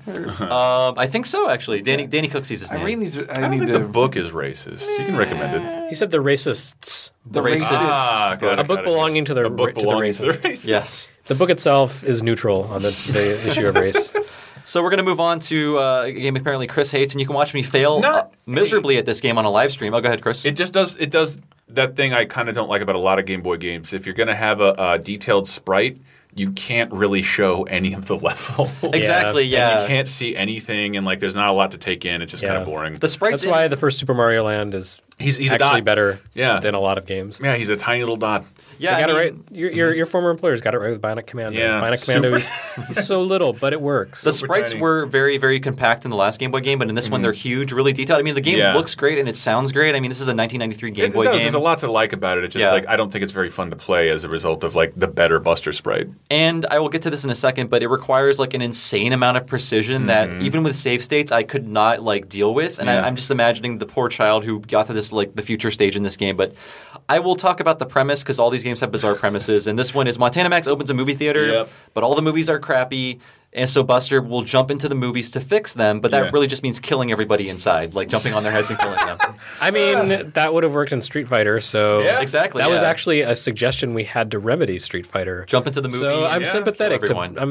I think so, actually. Danny Cooksey's his name. I don't think the book is racist. You can recommend it. He said the racists. The racists. A book belonging to the racists. Yes. The book itself is neutral on the issue of race. So we're going to move on to a game apparently Chris hates, and you can watch me fail miserably at this game on a live stream. Oh, go ahead, Chris. It does that thing I kind of don't like about a lot of Game Boy games. If you're going to have a detailed sprite, you can't really show any of the level. Exactly, yeah. And you can't see anything, and like there's not a lot to take in. It's just kind of boring. The sprites. That's why the first Super Mario Land is he's actually better than a lot of games. Yeah, he's a tiny little dot. Yeah, got it right. Your former employers got it right with Bionic Commando. Yeah. Bionic Commando, he's so little, but it works. The sprites were very, very compact in the last Game Boy game, but in this one they're huge, really detailed. I mean, the game looks great and it sounds great. I mean, this is a 1993 Game Boy game. There's a lot to like about it. It's just like I don't think it's very fun to play as a result of like the better Buster sprite. And I will get to this in a second, but it requires like an insane amount of precision that even with save states I could not like deal with. And I'm just imagining the poor child who got to this like the future stage in this game. But I will talk about the premise because all these games have bizarre premises. And this one is Montana Max opens a movie theater, but all the movies are crappy. And so Buster will jump into the movies to fix them, but that really just means killing everybody inside, like jumping on their heads and killing them. I mean, that would have worked in Street Fighter, so exactly. That was actually a suggestion we had to remedy Street Fighter. Jump into the movie. So I'm sympathetic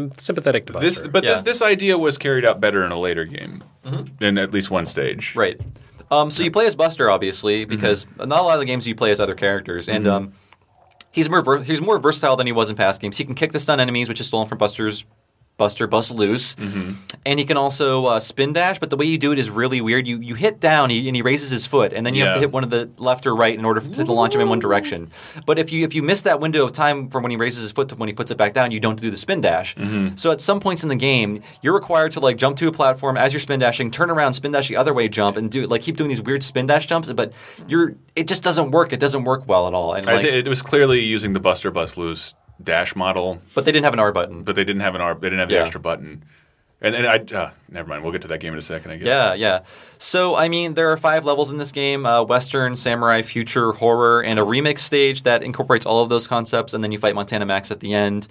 to Buster. This idea was carried out better in a later game, in at least one stage. Right. So you play as Buster, obviously, because not a lot of the games you play as other characters, and He's more versatile than he was in past games. He can kick the stun enemies, which is stolen from Buster's Buster Bust Loose. Mm-hmm. And he can also spin dash, but the way you do it is really weird. You hit down and he raises his foot, and then you have to hit one of the left or right in order to launch him in one direction. But if you miss that window of time from when he raises his foot to when he puts it back down, you don't do the spin dash. Mm-hmm. So at some points in the game, you're required to like jump to a platform as you're spin dashing, turn around, spin dash the other way, jump, and do keep doing these weird spin dash jumps. But it just doesn't work. It doesn't work well at all. And it was clearly using the Buster Bust Loose dash model, but they didn't have an R button. But they didn't have They didn't have the extra button. And never mind. We'll get to that game in a second, I guess. Yeah. So, I mean, there are 5 levels in this game: Western, Samurai, Future, Horror, and a remix stage that incorporates all of those concepts. And then you fight Montana Max at the end.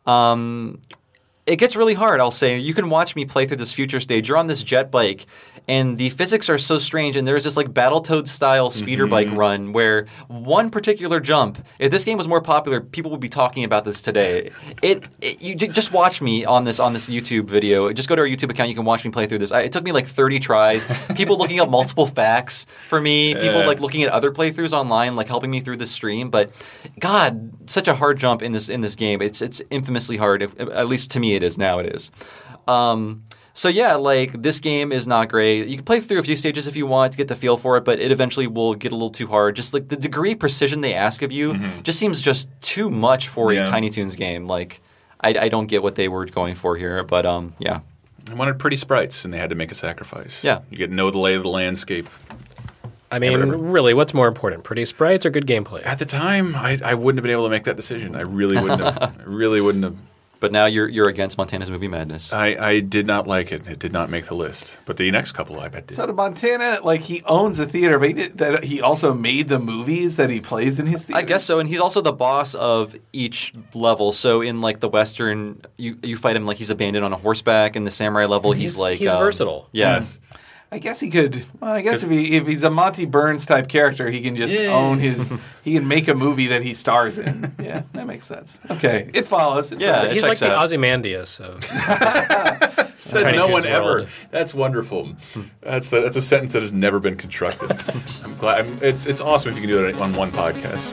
It gets really hard, I'll say. You can watch me play through this Future stage. You're on this jet bike, and the physics are so strange. And there's this like Battletoads-style speeder bike run where one particular jump. If this game was more popular, people would be talking about this today. You just watch me on this YouTube video. Just go to our YouTube account. You can watch me play through this. It took me like 30 tries. People looking up multiple facts for me. People like looking at other playthroughs online, like helping me through this stream. But God, such a hard jump in this game. It's infamously hard. At least to me. It is now. It is. So yeah, like this game is not great. You can play through a few stages if you want to get the feel for it, but it eventually will get a little too hard. Just like the degree of precision they ask of you just seems just too much for a Tiny Toons game. Like I don't get what they were going for here, but yeah. I wanted pretty sprites, and they had to make a sacrifice. Yeah. You get to know the lay of the landscape. I mean, really, what's more important, pretty sprites or good gameplay? At the time, I wouldn't have been able to make that decision. I really wouldn't have. I really wouldn't have. But now you're against Montana's Movie Madness. I did not like it. It did not make the list. But the next couple I bet did. So to Montana, like he owns a theater, but he also made the movies that he plays in his theater? I guess so, and he's also the boss of each level. So in like the Western, you fight him like he's a bandit on a horseback. In the Samurai level, he's versatile. Yes. I guess he could. Well, I guess if he's a Monty Burns type character, he can just own his. He can make a movie that he stars in. Yeah, that makes sense. Okay, it follows. He's like the Ozymandias of. Said no one ever. That's wonderful. That's a sentence that has never been constructed. I'm glad. It's awesome if you can do it on one podcast.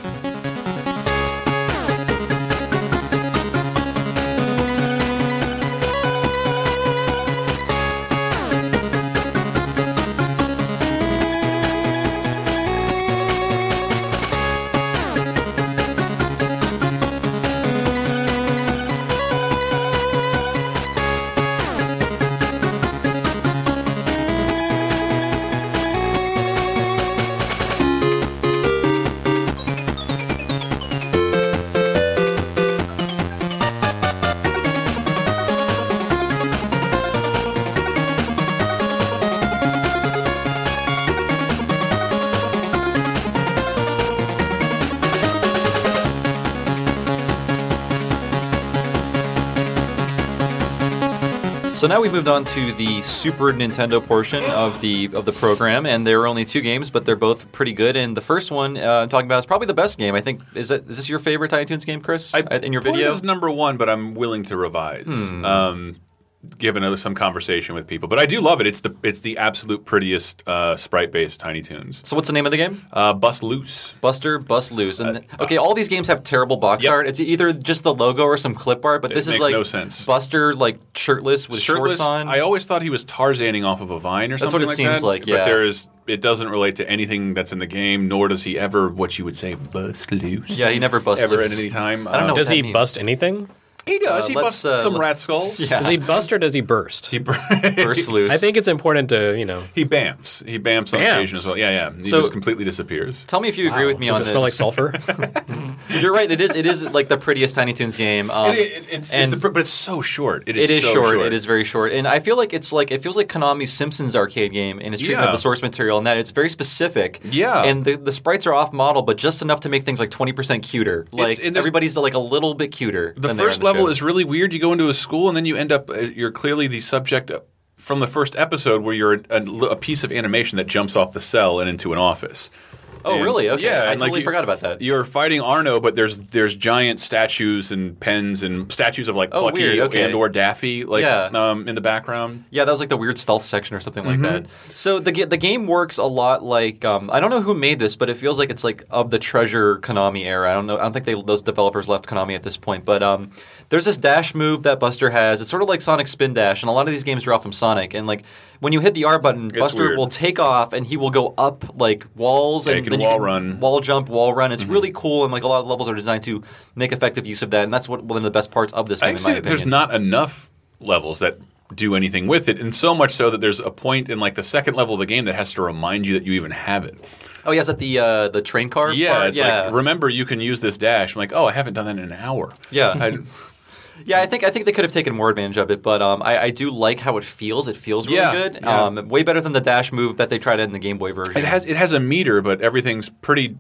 So now we've moved on to the Super Nintendo portion of the program, and there are only 2 games, but they're both pretty good. And the first one I'm talking about is probably the best game. I think is this your favorite Tiny Toons game, Chris? In your video, it is number 1, but I'm willing to revise. Given some conversation with people, but I do love it. It's the absolute prettiest sprite-based Tiny Toons. So what's the name of the game? Bust Loose. Buster Bust Loose. And all these games have terrible box art. It's either just the logo or some clip art, but this is like no sense. Buster like shirtless with shorts on. I always thought he was Tarzaning off of a vine or something like that. That's what it seems like. Yeah, but it doesn't relate to anything that's in the game, nor does he ever what you would say bust loose. Yeah, he never busts ever loose at any time. I don't know. Does he bust anything? He does. He busts some rat skulls. Yeah. Does he bust or does he burst? He bursts loose. I think it's important to, He bamps. He bamps on occasion as well. Yeah. He just completely disappears. Tell me if you agree with me on this. Does it smell like sulfur? You're right. It is like the prettiest Tiny Toons game. But it's so short. It is so short. It is very short. And I feel like it feels like Konami's Simpsons arcade game in its treatment of the source material, in that it's very specific. Yeah. And the sprites are off model, but just enough to make things like 20% cuter. Like everybody's like a little bit cuter. The first level is really weird. You go into a school and then you end up, you're clearly the subject from the first episode where you're a piece of animation that jumps off the cell and into an office. Oh, really? Okay. Yeah, I totally forgot about that. You're fighting Arno, but there's giant statues and pens and statues of like Plucky and or Daffy in the background. Yeah, that was like the weird stealth section or something like that. So the game works a lot like I don't know who made this, but it feels like it's like of the Treasure Konami era. I don't think those developers left Konami at this point, but there's this dash move that Buster has. It's sort of like Sonic Spin Dash, and a lot of these games draw from Sonic. And like when you hit the R button, Buster will take off and he will go up like walls and then wall run, wall jump, wall run. It's really cool, and like a lot of levels are designed to make effective use of that. And that's one of the best parts of this game. In my opinion. There's not enough levels that do anything with it, and so much so that there's a point in like the second level of the game that has to remind you that you even have it. Oh, yeah, is that the train car Yeah, part? it's like, remember you can use this dash. I'm like, oh, I haven't done that in an hour. Yeah. Yeah, I think they could have taken more advantage of it, but I do like how it feels. It feels really good. Yeah. Way better than the dash move that they tried in the Game Boy version. It has a meter, but everything's pretty.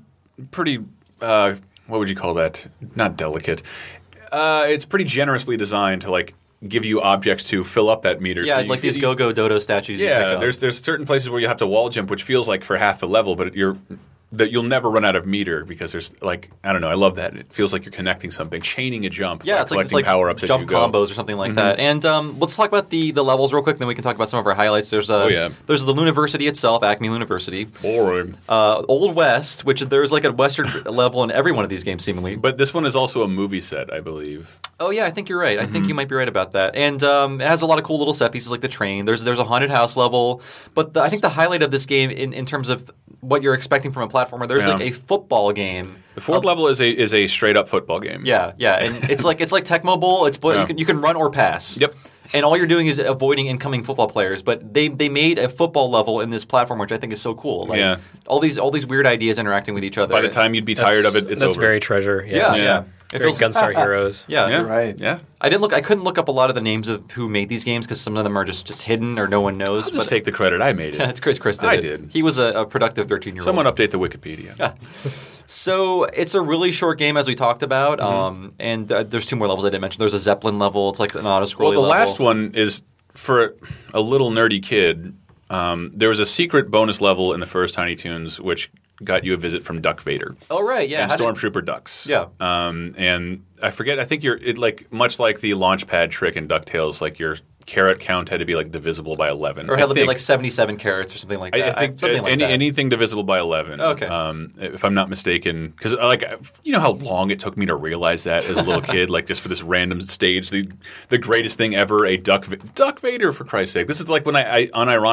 What would you call that? Not delicate. It's pretty generously designed to like give you objects to fill up that meter. Yeah, so like these Go-Go Dodo statues. Yeah, there's certain places where you have to wall jump, which feels like for half the level, but you'll never run out of meter because there's like, I don't know, I love that. It feels like you're connecting something, chaining a jump. Yeah, it's like power-ups jump combos or something like that. And let's talk about the levels real quick, then we can talk about some of our highlights. There's the Luniversity itself, Acme Luniversity. Boring. Old West, which there's like a Western level in every one of these games seemingly. But this one is also a movie set, I believe. Oh yeah, I think you're right. I think you might be right about that. And it has a lot of cool little set pieces like the train. There's a haunted house level. But I think the highlight of this game in terms of what you're expecting from a platformer, there's like a football game. The fourth level is a straight up football game. Yeah, and it's like Tecmo Bowl. You can run or pass. Yep. And all you're doing is avoiding incoming football players. But they made a football level in this platform, which I think is so cool. Like, all these weird ideas interacting with each other. By the time you'd be tired of it, it's over. That's very Treasure. Yeah. It feels Gunstar Heroes. Yeah, right. Yeah. I couldn't look up a lot of the names of who made these games because some of them are just hidden or no one knows. I'll just take the credit. I made it. It's Chris did. I did. He was a productive 13-year-old. Someone update the Wikipedia. Yeah. So it's a really short game, as we talked about, and there's two more levels I didn't mention. There's a Zeppelin level. It's like an auto-scrolling level. Well, the last one is for a little nerdy kid. There was a secret bonus level in the first Tiny Toons, which got you a visit from Duck Vader. Oh, right, yeah. And Stormtrooper Ducks. Yeah. And I forget, I think much like the Launchpad trick in DuckTales, like your carrot count had to be like divisible by 11. Or had to be like 77 carrots or something like that. I think anything divisible by 11. Okay. If I'm not mistaken. Because you know how long it took me to realize that as a little kid, like just for this random stage, the greatest thing ever, a Duck Vader, for Christ's sake. This is like when I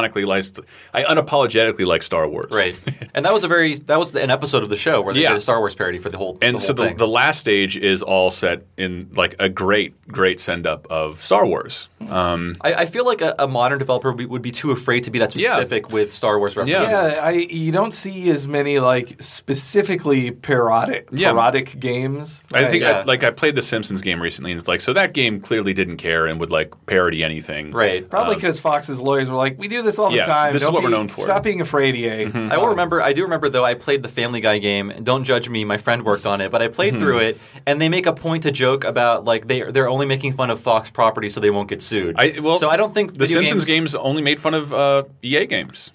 unapologetically like Star Wars. Right. And that was an episode of the show where they did a Star Wars parody for the whole thing. The last stage is all set in like a great send up of Star Wars. I feel like a modern developer would be too afraid to be that specific with Star Wars references. Yeah, you don't see as many like specifically parodic games. I think I played the Simpsons game recently, and it's like, so that game clearly didn't care and would like parody anything. Right. Probably because Fox's lawyers were like, we do this all the time. This is what we're known for. Stop being afraid, EA. Mm-hmm. I do remember though, I played the Family Guy game. Don't judge me, my friend worked on it, but I played through it, and they make a point to joke about like they're only making fun of Fox property so they won't get sued. So I don't think the Simpsons games only made fun of EA games.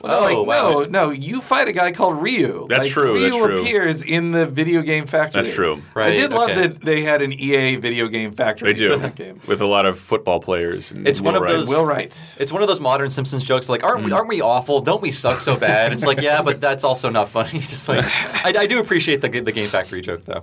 No, you fight a guy called Ryu. That's true. Ryu appears in the video game factory. That's true. Right. I did love that they had an EA video game factory. They do with a lot of football players. And it's one of those Will Wright. It's one of those modern Simpsons jokes. Like, aren't we awful? Don't we suck so bad? It's like, yeah, but that's also not funny. Just like I do appreciate the game factory joke though.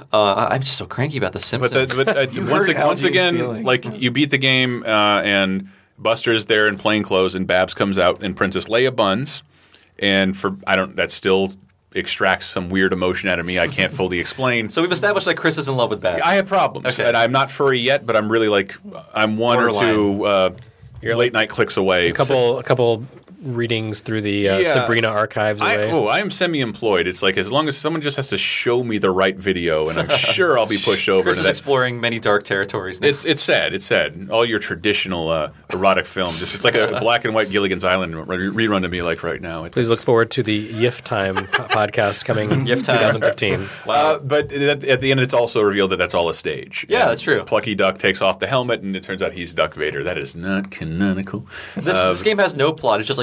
I'm just so cranky about the Simpsons. But once again, like you beat the game and Buster's there in plain clothes, and Babs comes out in Princess Leia buns, and that still extracts some weird emotion out of me I can't fully explain. So we've established that Chris is in love with Babs. I have problems, and I'm not furry yet, but I'm really I'm one borderline. or two late night clicks away. A couple readings through the Sabrina archives away. I am semi-employed. It's like as long as someone just has to show me the right video, and I'm sure I'll be pushed over. Chris is exploring many dark territories now. It's sad. It's sad. All your traditional erotic films. It's like a black and white Gilligan's Island rerun to me like right now. Please look forward to the YIF Time podcast coming in 2015. Wow. But at the end, it's also revealed that that's all a stage. Yeah, that's true. Plucky Duck takes off the helmet, and it turns out he's Duck Vader. That is not canonical. This game has no plot. It's just like,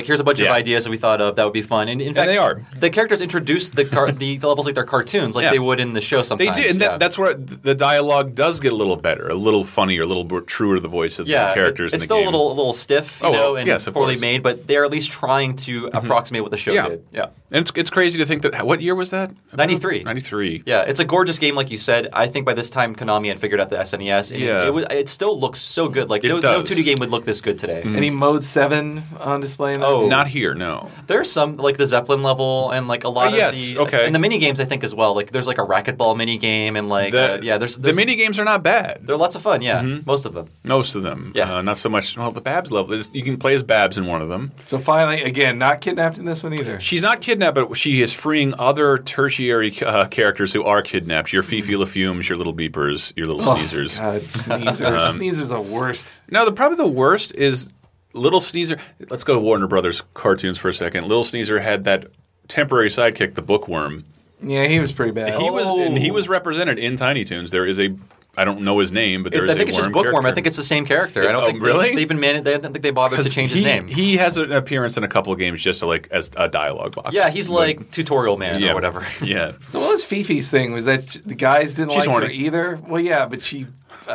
here's a bunch of ideas that we thought of that would be fun. And in fact, they are. The characters introduce the levels like they're cartoons, like they would in the show sometimes. They do, and that's where the dialogue does get a little better, a little funnier, a little more truer to the voice of the characters. It's in the still game. a little stiff, and yes, of poorly course. made, but they're at least trying to approximate what the show did. Yeah. And it's crazy to think that. What year was that? 93. 93. Yeah, it's a gorgeous game, like you said. I think by this time Konami had figured out the SNES. And it still looks so good. Like no 2D game would look this good today. Any Mode 7 on display? In that? Oh, not here. No. There's some like the Zeppelin level and like a lot of the and the mini games I think as well. Like there's like a racquetball mini game and like there's the mini games are not bad. They're lots of fun. Yeah, most of them. Most of them. Yeah, not so much. Well, the Babs level is you can play as Babs in one of them. So finally, again, not kidnapped in this one either. She's not kidnapped, but she is freeing other tertiary characters who are kidnapped. Your Fifi LaFumes, your little beepers, your little sneezers. God, sneezers. Sneezers are worst. No, probably the worst is Little Sneezer. Let's go to Warner Brothers cartoons for a second. Little Sneezer had that temporary sidekick, the Bookworm. Yeah, he was pretty bad. He was represented in Tiny Toons. There is I don't know his name, but there is a worm. I think it's just Bookworm. Character. I think it's the same character. I don't think really. They even I don't think they bothered to change his name. He has an appearance in a couple of games just as a dialogue box. Yeah, he's like Tutorial Man or whatever. Yeah. So what was Fifi's thing? Was that the guys didn't She's like horny. her either? Well, yeah, but she.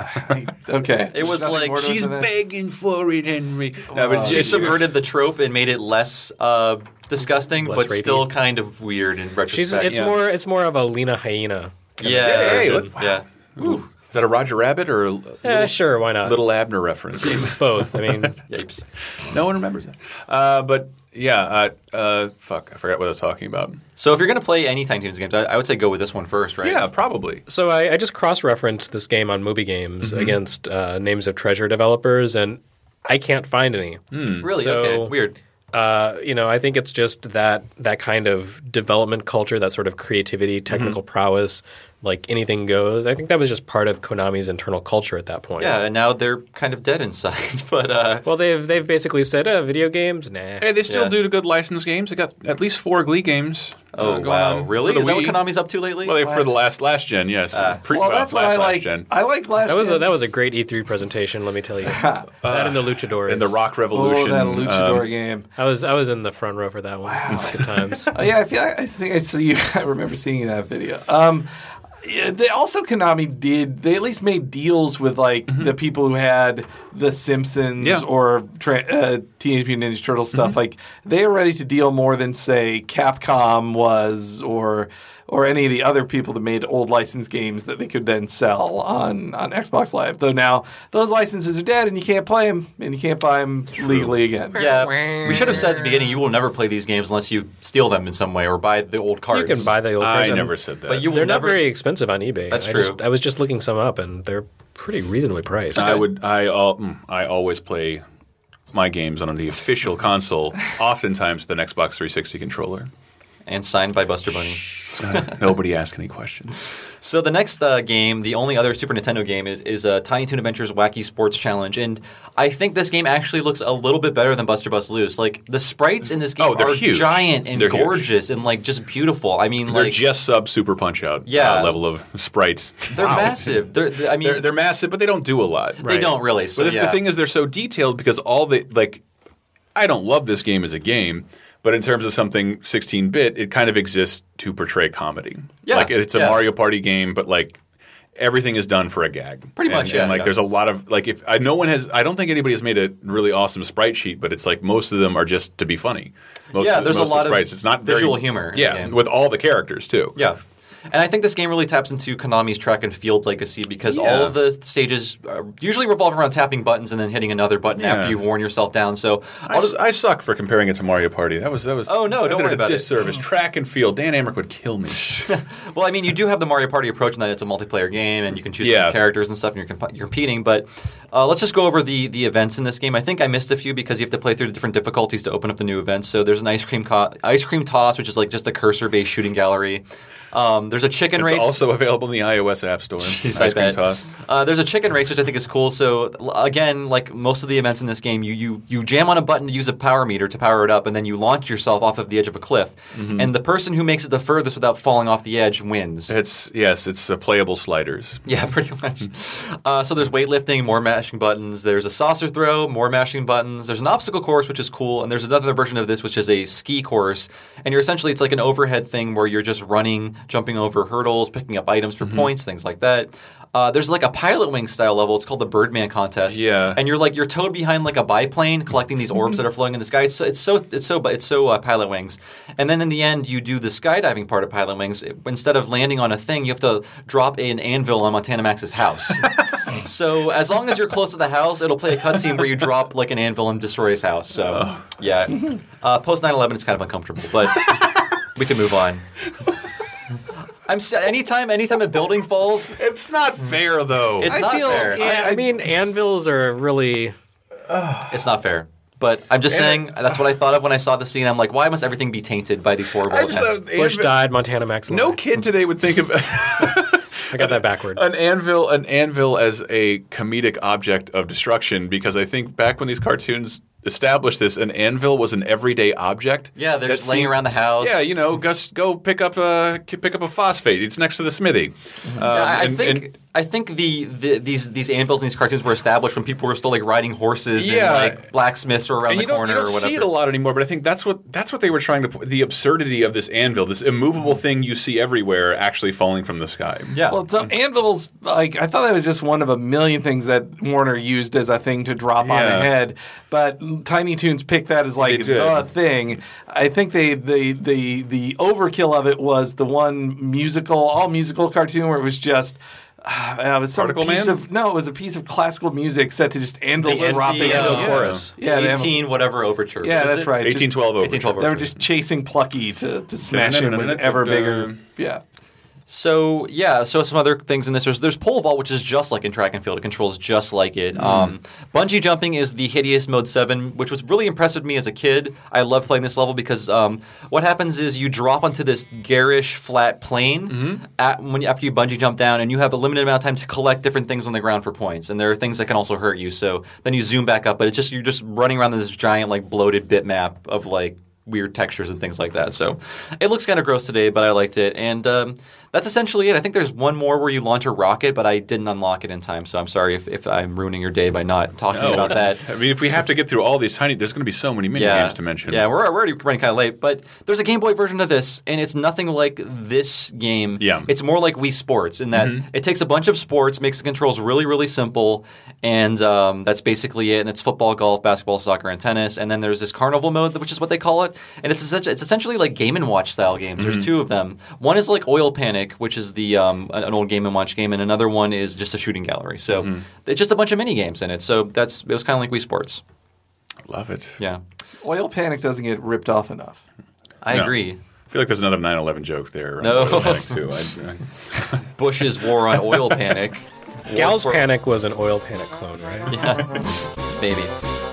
Okay. It was like she's begging for it, Henry. No, but she subverted the trope and made it less disgusting, but still kind of weird in retrospect. It's more of a Lena Hyena. Yeah. Ooh. Is that a Roger Rabbit or sure, why not? Little Abner reference? Both. I mean, no one remembers that. But yeah, fuck, I forgot what I was talking about. So if you're going to play any Tiny Toons games, I would say go with this one first, right? Yeah, probably. So I just cross-referenced this game on Movie Games against Names of Treasure developers, and I can't find any. Really? So, okay. Weird. I think it's just that kind of development culture, that sort of creativity, technical prowess, like anything goes. I think that was just part of Konami's internal culture at that point. Yeah, and now they're kind of dead inside. But well, they've basically said, video games, nah. Hey, they still do good licensed games. They got at least 4 Glee games. Oh wow, really? Is that what Konami's up to lately? Well, for the last gen, yes. That's what I like. Gen. I like last. That was a great E3 presentation. Let me tell you, that and the Luchadors and the Rock Revolution. Oh, that Luchador game. I was in the front row for that one. Wow. It was good times. Yeah, I think I see you. I remember seeing that video. They also Konami they at least made deals with like the people who had the Simpsons or Teenage Mutant Ninja Turtles stuff. Like they are ready to deal more than say Capcom was or any of the other people that made old licensed games that they could then sell on Xbox Live. Though now those licenses are dead and you can't play them and you can't buy them legally again. Yeah, we should have said at the beginning you will never play these games unless you steal them in some way or buy the old cards. You can buy the old cards. I never said that. But they're not very expensive on eBay. That's true. I was just looking some up and they're pretty reasonably priced. I always play my games on the official console, oftentimes the Xbox 360 controller. And signed by Buster Bunny. Nobody ask any questions. So the next game, the only other Super Nintendo game, is Tiny Toon Adventures Wacky Sports Challenge, and I think this game actually looks a little bit better than Buster Bust Loose. Like the sprites in this game are huge. Giant and gorgeous huge. And like just beautiful. I mean, they're just sub Super Punch Out level of sprites. They're massive. They're massive, but they don't do a lot. They don't really. So, but the thing is, they're so detailed because I don't love this game as a game. But in terms of something 16-bit, it kind of exists to portray comedy. Yeah, like it's a Mario Party game, but like everything is done for a gag. Pretty much, yeah. And there's a lot of like I don't think anybody has made a really awesome sprite sheet, but it's like most of them are just to be funny. There's a lot of sprites. It's not visual humor. Yeah, with all the characters too. Yeah. And I think this game really taps into Konami's track and field legacy because all of the stages usually revolve around tapping buttons and then hitting another button after you've worn yourself down. So I suck for comparing it to Mario Party. That was. Oh no, don't worry about it. Disservice. Track and field. Dan Amrick would kill me. Well, I mean, you do have the Mario Party approach in that it's a multiplayer game and you can choose different characters and stuff, and you're competing. But let's just go over the events in this game. I think I missed a few because you have to play through the different difficulties to open up the new events. So there's an ice cream toss, which is like just a cursor-based shooting gallery. There's a chicken race. It's also available in the iOS App Store. Jeez, Ice Cream Toss. There's a chicken race, which I think is cool. So again, like most of the events in this game, you jam on a button to use a power meter to power it up, and then you launch yourself off of the edge of a cliff. And the person who makes it the furthest without falling off the edge wins. It's playable sliders. Yeah, pretty much. So there's weightlifting, more mashing buttons. There's a saucer throw, more mashing buttons. There's an obstacle course, which is cool. And there's another version of this, which is a ski course. And it's like an overhead thing where you're just running, jumping over hurdles, picking up items for points, things like that. There's like a Pilot Wing style level. It's called the Birdman contest. Yeah. And you're towed behind like a biplane, collecting these orbs that are floating in the sky. It's so Pilot Wings. And then in the end, you do the skydiving part of Pilot Wings. Instead of landing on a thing, you have to drop an anvil on Montana Max's house. So as long as you're close to the house, it'll play a cutscene where you drop like an anvil and destroy his house. So yeah, post 9/11, it's kind of uncomfortable, but we can move on. Anytime a building falls, it's not fair though. It's not fair. Yeah, I mean, anvils are really. It's not fair. But I'm just saying, that's what I thought of when I saw the scene. I'm like, why must everything be tainted by these horrible events? Bush died, Montana Max. No kid today would think of. I got that backward. An anvil as a comedic object of destruction, because I think back when these cartoons established this, an anvil was an everyday object. Yeah, they're just laying around the house. Yeah, go pick up a phosphate. It's next to the smithy. I think these anvils in these cartoons were established when people were still like riding horses and like blacksmiths were around the corner or whatever. You don't see it a lot anymore, but I think that's what they were trying to. The absurdity of this anvil, this immovable thing you see everywhere, actually falling from the sky. Yeah. Well, so anvils, like I thought that was just one of a million things that Warner used as a thing to drop on a head, but Tiny Toons picked that as like the thing. I think the overkill of it was the one all musical cartoon where it was just. It was some piece it was a piece of classical music set to just anvils dropping. The chorus. Yeah, 18 whatever overture. Yeah, that's right. 1812 overture. They were just chasing Plucky to smash him with ever bigger. Yeah. So some other things in this. There's pole vault, which is just like in track and field. It controls just like it. Bungee jumping is the hideous mode 7, which was really impressive me as a kid. I love playing this level because what happens is you drop onto this garish flat plane after you bungee jump down, and you have a limited amount of time to collect different things on the ground for points. And there are things that can also hurt you. So then you zoom back up, but you're just running around this giant like bloated bitmap of like weird textures and things like that. So it looks kind of gross today, but I liked it. And that's essentially it. I think there's one more where you launch a rocket, but I didn't unlock it in time. So I'm sorry if I'm ruining your day by not talking about that. I mean, if we have to get through all these there's going to be so many mini games to mention. Yeah, we're already running kind of late. But there's a Game Boy version of this, and it's nothing like this game. Yeah. It's more like Wii Sports in that it takes a bunch of sports, makes the controls really, really simple, and that's basically it. And it's football, golf, basketball, soccer, and tennis. And then there's this carnival mode, which is what they call it. And it's essentially like Game & Watch style games. There's two of them. One is like Oil Panic, which is the an old Game & Watch game, and another one is just a shooting gallery. So it's just a bunch of mini games in it. So it was kind of like Wii Sports. Love it. Yeah. Oil Panic doesn't get ripped off enough. I agree. I feel like there's another 9/11 joke there. No. Oil Panic too. Bush's war on oil panic. Gal's Panic was an Oil Panic clone, right? Yeah. Maybe.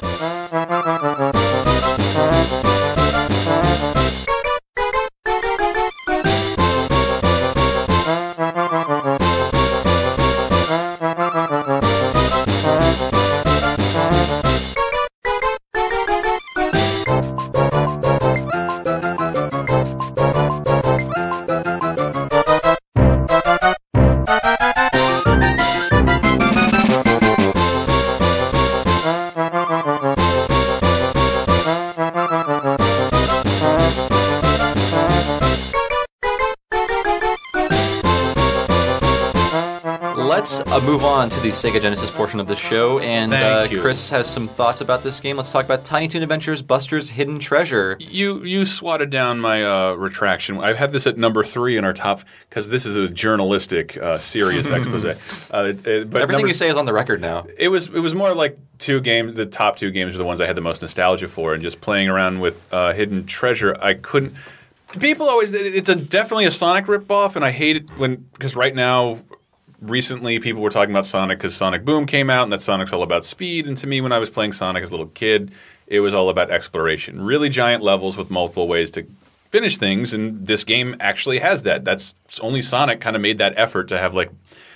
Let's move on to the Sega Genesis portion of the show, and Chris has some thoughts about this game. Let's talk about Tiny Toon Adventures Buster's Hidden Treasure. You swatted down my retraction. I've had this at number 3 in our top, because this is a journalistic, serious expose. But everything you say is on the record now. It was more like two games. The top two games are the ones I had the most nostalgia for, and just playing around with Hidden Treasure, I couldn't. People always, it's definitely a Sonic ripoff, and I hate it because right now. Recently, people were talking about Sonic because Sonic Boom came out, and that Sonic's all about speed. And to me, when I was playing Sonic as a little kid, it was all about exploration. Really giant levels with multiple ways to finish things, and this game actually has that. That's only Sonic kind of made that effort to have like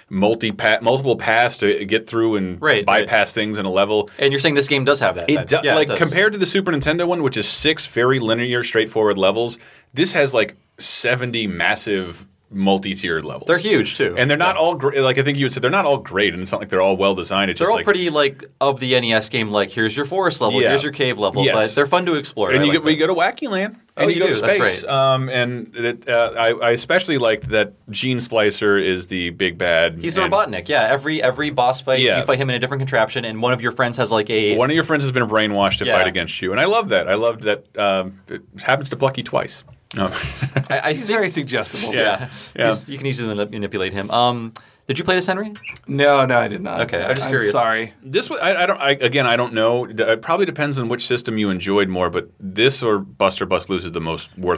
multiple paths to get through and bypass things in a level. And you're saying this game does have that? It does. Compared to the Super Nintendo one, which is 6 very linear, straightforward levels, this has like 70 massive multi-tiered levels. They're huge too, and they're not all great. Like I think you would say, they're not all great, and it's not like they're all well designed. It's they're just all like, pretty like of the NES game. Like here's your forest level, here's your cave level, but they're fun to explore. And you go to Wacky Land, and you go to space. That's right. And I especially liked that Gene Splicer is the big bad. He's the Robotnik. Yeah, every boss fight, you fight him in a different contraption, and one of your friends has like one of your friends has been brainwashed to fight against you, and I love that. I loved that. It happens to Plucky twice. No. He's very suggestible. Yeah. You can easily manipulate him. Did you play this, Henry? No, I did not. Okay, I'm just curious. Sorry. This was, I don't know. It probably depends on which system you enjoyed more, but this or Buster Bust Loose is the most worth.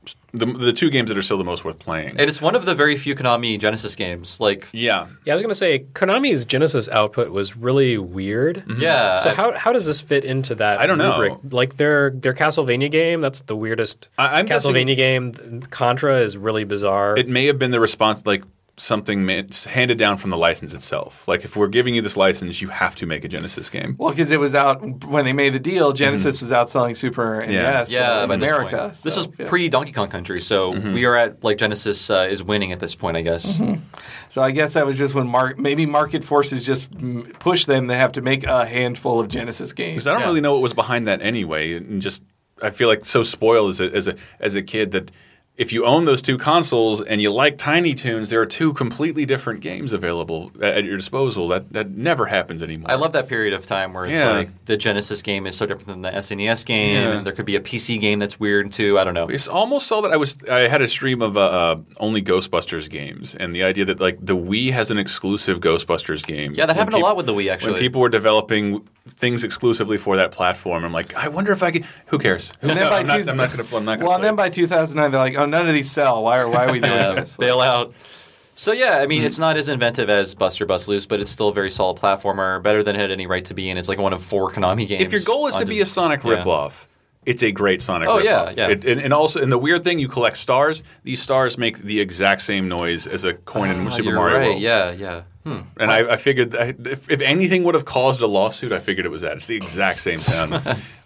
The two games that are still the most worth playing. And it's one of the very few Konami Genesis games. Like, yeah, I was going to say Konami's Genesis output was really weird. Mm-hmm. Yeah. So how does this fit into that? I don't rubric? know. Like their Castlevania game, that's the weirdest. I'm Castlevania game. Contra is really bizarre. It may have been the response, like something handed down from the license itself. Like if we're giving you this license, you have to make a Genesis game. Well, because it was out when they made the deal. Genesis was outselling Super NES in America. This was pre Donkey Kong Country, so we are at like Genesis is winning at this point, I guess. Mm-hmm. So I guess that was just when maybe market forces just push them to have to make a handful of Genesis games. Because I don't really know what was behind that anyway, and just I feel like so spoiled as a kid that. If you own those two consoles and you like Tiny Toons, there are two completely different games available at your disposal. That never happens anymore. I love that period of time where it's like the Genesis game is so different than the SNES game, and there could be a PC game that's weird too. I don't know. It's almost so that I had a stream of only Ghostbusters games, and the idea that like the Wii has an exclusive Ghostbusters game. Yeah, that happened a lot with the Wii actually. When people were developing things exclusively for that platform, I'm like, I wonder if I could. Who cares? And then I'm not going to play. Well, and then by 2009, they're like, oh, none of these sell. Why are we doing this? Bail out. So yeah, I mean, it's not as inventive as Buster Bust Loose, but it's still a very solid platformer, better than it had any right to be, and it's like one of 4 Konami games. If your goal is to be a Sonic ripoff, it's a great Sonic ripoff. Yeah. And also, and the weird thing, you collect stars. These stars make the exact same noise as a coin in Super Mario World. Yeah. And I figured if anything would have caused a lawsuit, I figured it was that. It's the exact same sound.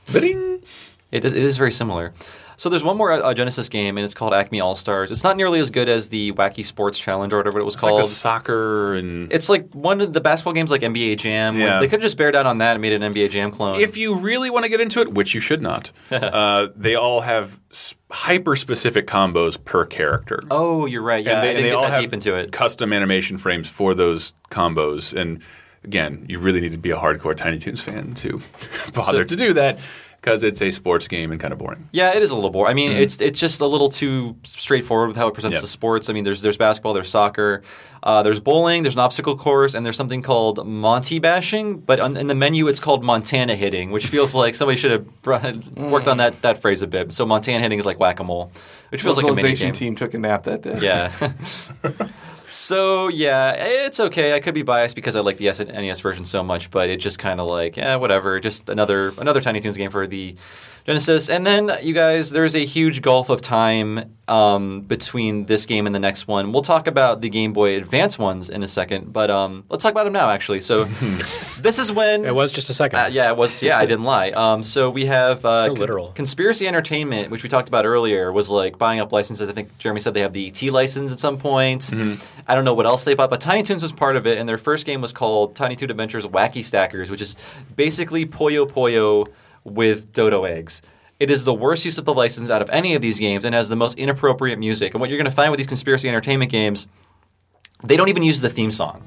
It is very similar. So there's one more Genesis game, and it's called Acme All-Stars. It's not nearly as good as the Wacky Sports Challenge or whatever it was called. Like a soccer and... It's like one of the basketball games like NBA Jam. Yeah. They could have just bared down on that and made an NBA Jam clone. If you really want to get into it, which you should not, they all have hyper-specific combos per character. Oh, you're right. Yeah, and they all have deep into it. Custom animation frames for those combos. And again, you really need to be a hardcore Tiny Toons fan to bother to do that. Because it's a sports game and kind of boring. Yeah, it is a little boring. I mean, it's just a little too straightforward with how it presents the sports. I mean, there's basketball, there's soccer, there's bowling, there's an obstacle course, and there's something called Monty bashing. But in the menu, it's called Montana hitting, which feels like somebody should have worked on that phrase a bit. So Montana hitting is like whack-a-mole, which feels like a mini game. Team took a nap that day. Yeah. So, yeah, it's okay. I could be biased because I like the NES version so much, but it just kind of like, whatever. Just another Tiny Toons game for the Genesis. And then, you guys, there's a huge gulf of time between this game and the next one. We'll talk about the Game Boy Advance ones in a second, but let's talk about them now, actually. So, this is when... It was just a second. It was. Yeah, I didn't lie. So, we have... so literal. Conspiracy Entertainment, which we talked about earlier, was like buying up licenses. I think Jeremy said they have the ET license at some point. Mm-hmm. I don't know what else they bought, but Tiny Toons was part of it, and their first game was called Tiny Toon Adventures Wacky Stackers, which is basically Puyo Puyo with dodo eggs. It is the worst use of the license out of any of these games and has the most inappropriate music. And what you're going to find with these Conspiracy Entertainment games, they don't even use the theme song.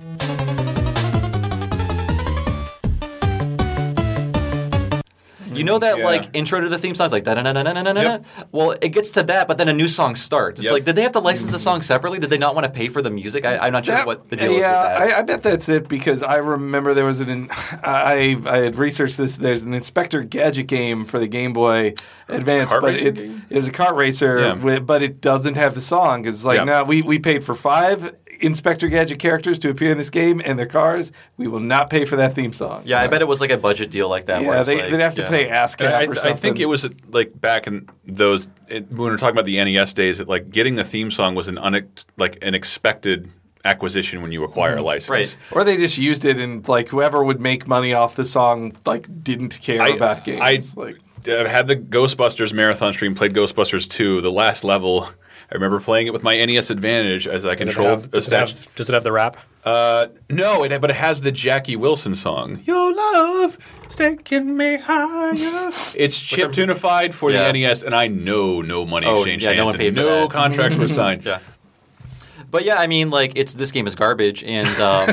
You know that like intro to the theme song is like da-na-na-na-na-na-na? Well, it gets to that, but then a new song starts. It's like, did they have to license the song separately? Did they not want to pay for the music? I'm not sure what the deal is with that. I bet that's it because I remember there was I had researched this. There's an Inspector Gadget game for the Game Boy Advance, but it was a kart racer, but it doesn't have the song. It's like, no, we paid for 5 Inspector Gadget characters to appear in this game and their cars, we will not pay for that theme song. Yeah, I bet it was like a budget deal like that. Yeah, they'd have to pay ASCAP or something. I think it was like back in those when we were talking about the NES days, that like getting the theme song was an expected acquisition when you acquire a license. Right. Or they just used it and like whoever would make money off the song like didn't care about games. I had the Ghostbusters marathon stream, played Ghostbusters 2, the last level. I remember playing it with my NES Advantage as I controlled does it have the rap? No, but it has the Jackie Wilson song. Your love is taking me higher. It's chip-tunified for the NES, and I know no money exchanged hands. No one paid for no that. contracts were signed. Yeah. But yeah, I mean, like, this game is garbage, and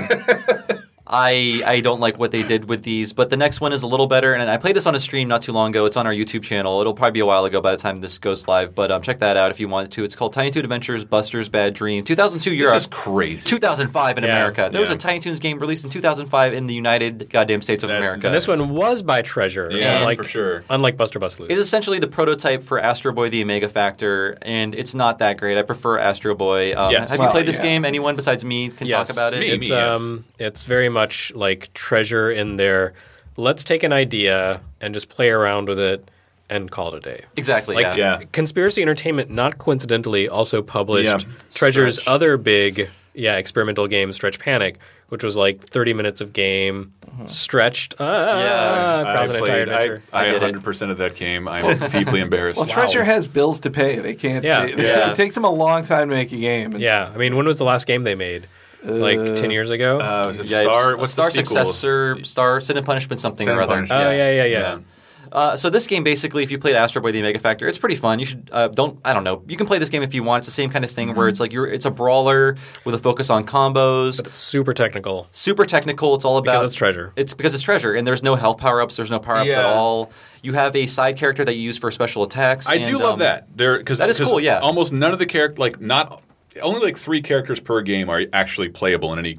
I don't like what they did with these. But the next one is a little better, and I played this on a stream not too long ago. It's on our YouTube channel. It'll probably be a while ago by the time this goes live, but check that out if you want to. It's called Tiny Toon Adventures Buster's Bad Dream. 2002 Europe. This is crazy. 2005 in America. There was a Tiny Toons game released in 2005 in the United goddamn States of America. And this one was by Treasure. Yeah, for sure. Unlike Buster Bust Loose. It's essentially the prototype for Astro Boy The Omega Factor, and it's not that great. I prefer Astro Boy. Yes. Have you played this game? Anyone besides me can talk about it? It's very much like Treasure in there. Let's take an idea and just play around with it and call it a day. Exactly, Conspiracy Entertainment, not coincidentally, also published Treasure's other big experimental game, Stretch Panic, which was like 30 minutes of game, stretched across an entire adventure. I 100% of that game. I'm deeply embarrassed. Well, Treasure has bills to pay. They can't. It takes them a long time to make a game. I mean, when was the last game they made? Like 10 years ago? Was it Star? What's Star the sequel? Successor, Star Sin and Punishment something Sin or and other. Punishment. So this game, basically, if you played Astro Boy: The Omega Factor, it's pretty fun. You should I don't know. You can play this game if you want. It's the same kind of thing where it's like it's a brawler with a focus on combos. But it's super technical. Super technical. It's all about because it's Treasure. It's because it's Treasure, and there's no health power ups. There's no power ups at all. You have a side character that you use for special attacks. I do love that. That is cool. Yeah, almost none of the characters, only like 3 characters per game are actually playable in any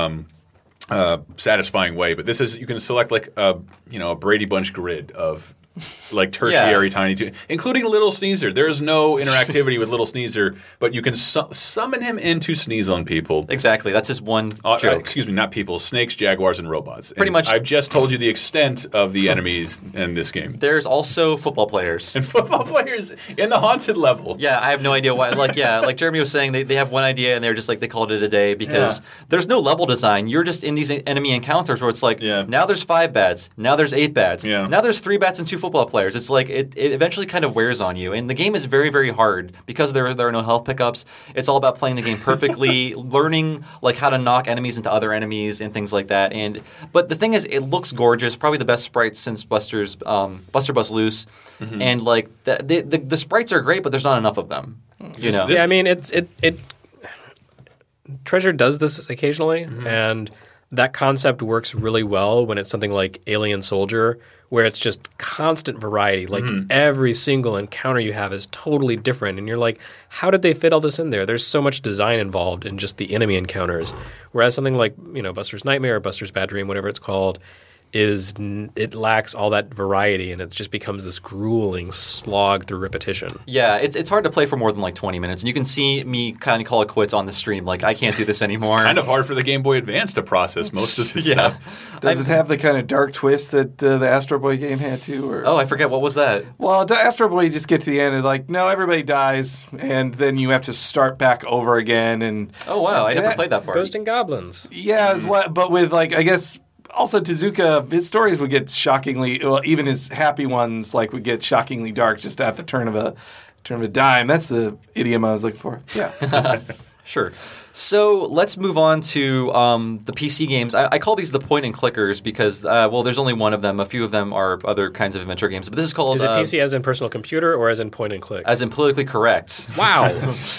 satisfying way. But this is you can select like a Brady Bunch grid of like tertiary Tiny Toon, including Little Sneezer. There is no interactivity with Little Sneezer, but you can summon him in to sneeze on people. Exactly. That's his one joke. Excuse me, not people, snakes, jaguars, and robots. Pretty much. I've just told you the extent of the enemies in this game. There's also football players. And football players in the haunted level. Yeah, I have no idea why. Like Jeremy was saying, they have one idea and they're just like, they called it a day because there's no level design. You're just in these enemy encounters where it's like, now there's 5 bats, now there's 8 bats, now there's 3 bats and 2 football players. It's like, it eventually kind of wears on you. And the game is very, very hard because there are no health pickups. It's all about playing the game perfectly, learning like how to knock enemies into other enemies and things like that. But the thing is, it looks gorgeous. Probably the best sprites since Buster Bust Loose. Mm-hmm. And like the sprites are great, but there's not enough of them. I mean, it Treasure does this occasionally, and that concept works really well when it's something like Alien Soldier, where it's just constant variety. Like every single encounter you have is totally different. And you're like, how did they fit all this in there? There's so much design involved in just the enemy encounters. Whereas something like, Buster's Nightmare or Buster's Bad Dream, whatever it's called, it lacks all that variety, and it just becomes this grueling slog through repetition. Yeah, it's hard to play for more than like 20 minutes. And you can see me kind of call it quits on the stream. Like, I can't do this anymore. It's kind of hard for the Game Boy Advance to process most of this stuff. Does it have the kind of dark twist that the Astro Boy game had too? Or? Oh, I forget. What was that? Well, Astro Boy, you just get to the end and like, no, everybody dies, and then you have to start back over again. And oh, wow. I never played that far. Ghost and Goblins. Yeah, but with like, I guess... Also, Tezuka, his stories would get shockingly, well, even his happy ones, like, would get shockingly dark just at the turn of a dime. That's the idiom I was looking for. Yeah. Sure. So let's move on to the PC games. I call these the point and clickers because, there's only one of them. A few of them are other kinds of adventure games. But this is called... Is it PC as in personal computer or as in point and click? As in politically correct. Wow.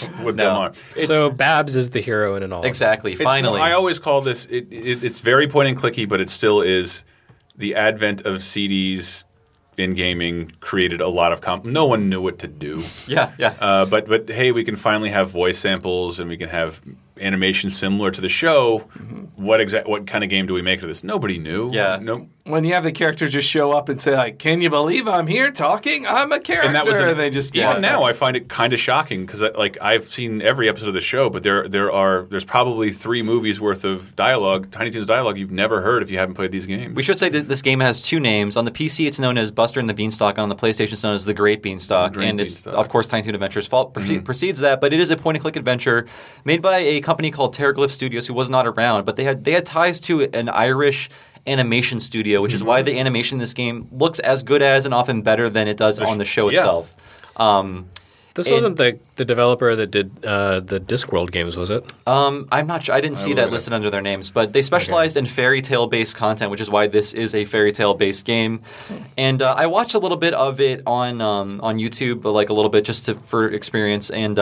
So Babs is the hero in all. Exactly. Finally. I always call this... It's very point and clicky, but it still is the advent of CDs in gaming created a lot of no one knew what to do. Yeah. But hey, we can finally have voice samples and we can have animation similar to the show. Mm-hmm. What kind of game do we make of this? Nobody knew. Yeah. when you have the character just show up and say, like, can you believe I'm here talking? I'm a character. And that was they just now I find it kind of shocking because like I've seen every episode of the show, but there's probably 3 movies worth of dialogue, Tiny Toons dialogue you've never heard if you haven't played these games. We should say that this game has 2 names. On the PC, it's known as Buster and the Beanstalk. And on the PlayStation, it's known as The Great Beanstalk. It's, of course, Tiny Toon Adventures precedes that, but it is a point-and-click adventure made by a company called Terraglyph Studios, who was not around, but they had ties to an Irish animation studio, which is why the animation in this game looks as good as and often better than it does on the show itself. This wasn't the developer that did the Discworld games, was it? I'm not sure. I didn't see that listed under their names, but they specialized in fairy tale based content, which is why this is a fairy tale based game. And I watched a little bit of it on YouTube, like a little bit just for experience, and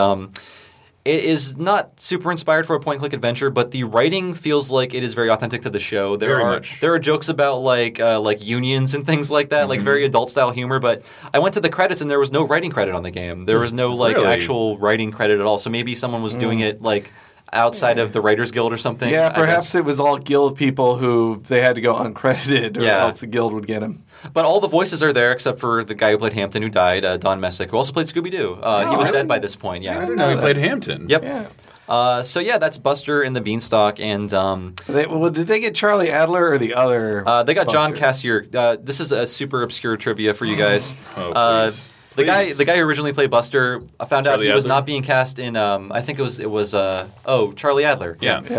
it is not super inspired for a point-and-click adventure, but the writing feels like it is very authentic to the show. There are jokes about like unions and things like that, like very adult-style humor. But I went to the credits and there was no writing credit on the game. There was no actual writing credit at all. So maybe someone was doing it like outside of the Writers Guild or something. Yeah, perhaps it was all guild people who they had to go uncredited, or else the guild would get them. But all the voices are there except for the guy who played Hampton, who died, Don Messick, who also played Scooby-Doo. He was dead by this point. Yeah, I didn't know he played Hampton. Yep. Yeah. So that's Buster and the Beanstalk, and did they get Charlie Adler or the other? They got Buster? John Cassier. This is a super obscure trivia for you guys. The guy who originally played Buster found out he was not being cast in. I think it was Charlie Adler.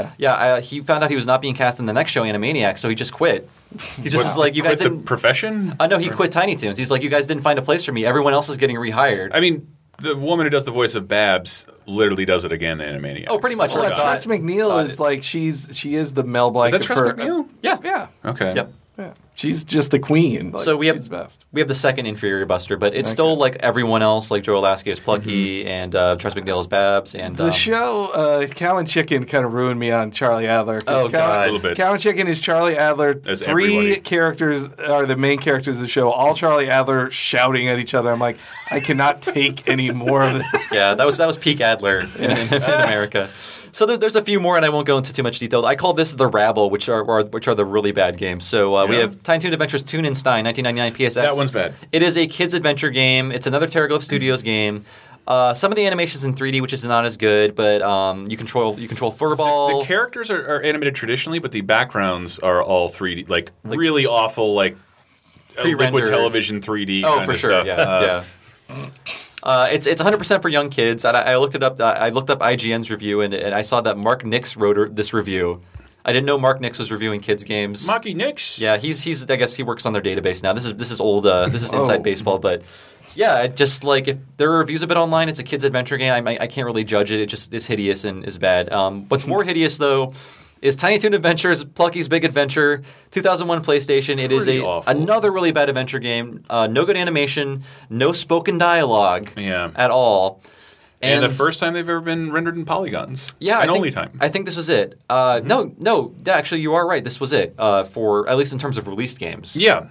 He found out he was not being cast in the next show, Animaniacs, so he just quit. He just is like, you guys didn't. The profession? No, he quit Tiny Toons. He's like, you guys didn't find a place for me. Everyone else is getting rehired. I mean, the woman who does the voice of Babs literally does it again in Animaniacs. Oh, pretty much. Tress MacNeille is like she is the Mel Blanc. Is that Tress MacNeille? Yeah. Okay. Yep. Yeah. She's just the queen. So we have the second inferior Buster, but it's still like everyone else, like Joe Lasky is Plucky and Tress MacNeille is Babs. And the show Cow and Chicken kind of ruined me on Charlie Adler. Oh, God. A little bit. Cow and Chicken is Charlie Adler. As 3 everybody. characters are the main characters of the show. All Charlie Adler shouting at each other. I'm like, I cannot take any more of this. Yeah, that was peak Adler in America. So there's a few more, and I won't go into too much detail. I call this the Rabble, which are the really bad games. So we have Tiny Toon Adventures Toon and Stein, 1999 PSX. That one's bad. It is a kids' adventure game. It's another Terraglyph Studios game. Some of the animation's in 3D, which is not as good, but you control Furball. The characters are animated traditionally, but the backgrounds are all 3D, like really awful, like liquid television 3D kind of stuff. Yeah. It's 100% for young kids. And I looked it up. I looked up IGN's review, and I saw that Mark Nix wrote this review. I didn't know Mark Nix was reviewing kids games. Marky Nix. Yeah, he's. I guess he works on their database now. This is old. This is Inside Baseball, but yeah, just like if there are reviews of it online, it's a kids adventure game. I can't really judge it. It just is hideous and is bad. What's more hideous though is Tiny Toon Adventures, Plucky's Big Adventure, 2001 PlayStation. It is another really bad adventure game. No good animation, no spoken dialogue at all. And the first time they've ever been rendered in polygons. Yeah. Only time. I think this was it. No, actually you are right. This was it, for at least in terms of released games. Yeah.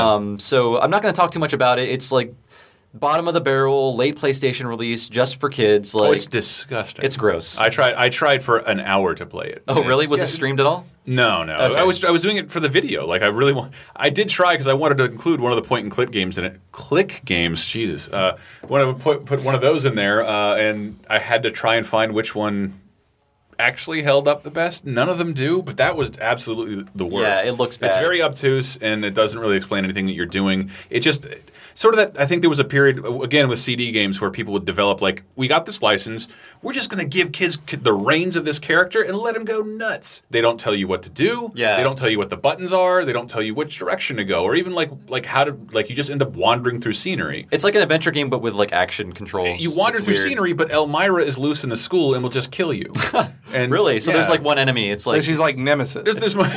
So I'm not going to talk too much about it. It's like bottom of the barrel, late PlayStation release, just for kids. Like, it's disgusting. It's gross. I tried for an hour to play it. Oh, really? Was it streamed at all? No. Okay. I was doing it for the video. Like I did try because I wanted to include one of the point and click games in it. Click games, Jesus. Wanted to put one of those in there, and I had to try and find which one actually held up the best. None of them do, but that was absolutely the worst. Yeah, it looks bad. It's very obtuse, and it doesn't really explain anything that you're doing. It just sort of that. I think there was a period again with CD games where people would develop like, we got this license, we're just going to give kids the reins of this character and let them go nuts. They don't tell you what to do. Yeah. They don't tell you what the buttons are. They don't tell you which direction to go, or even like how to you just end up wandering through scenery. It's like an adventure game, but with like action controls. You wander through scenery, but Elmira is loose in the school and will just kill you. And really? So there's like one enemy. It's like so she's like Nemesis. There's more.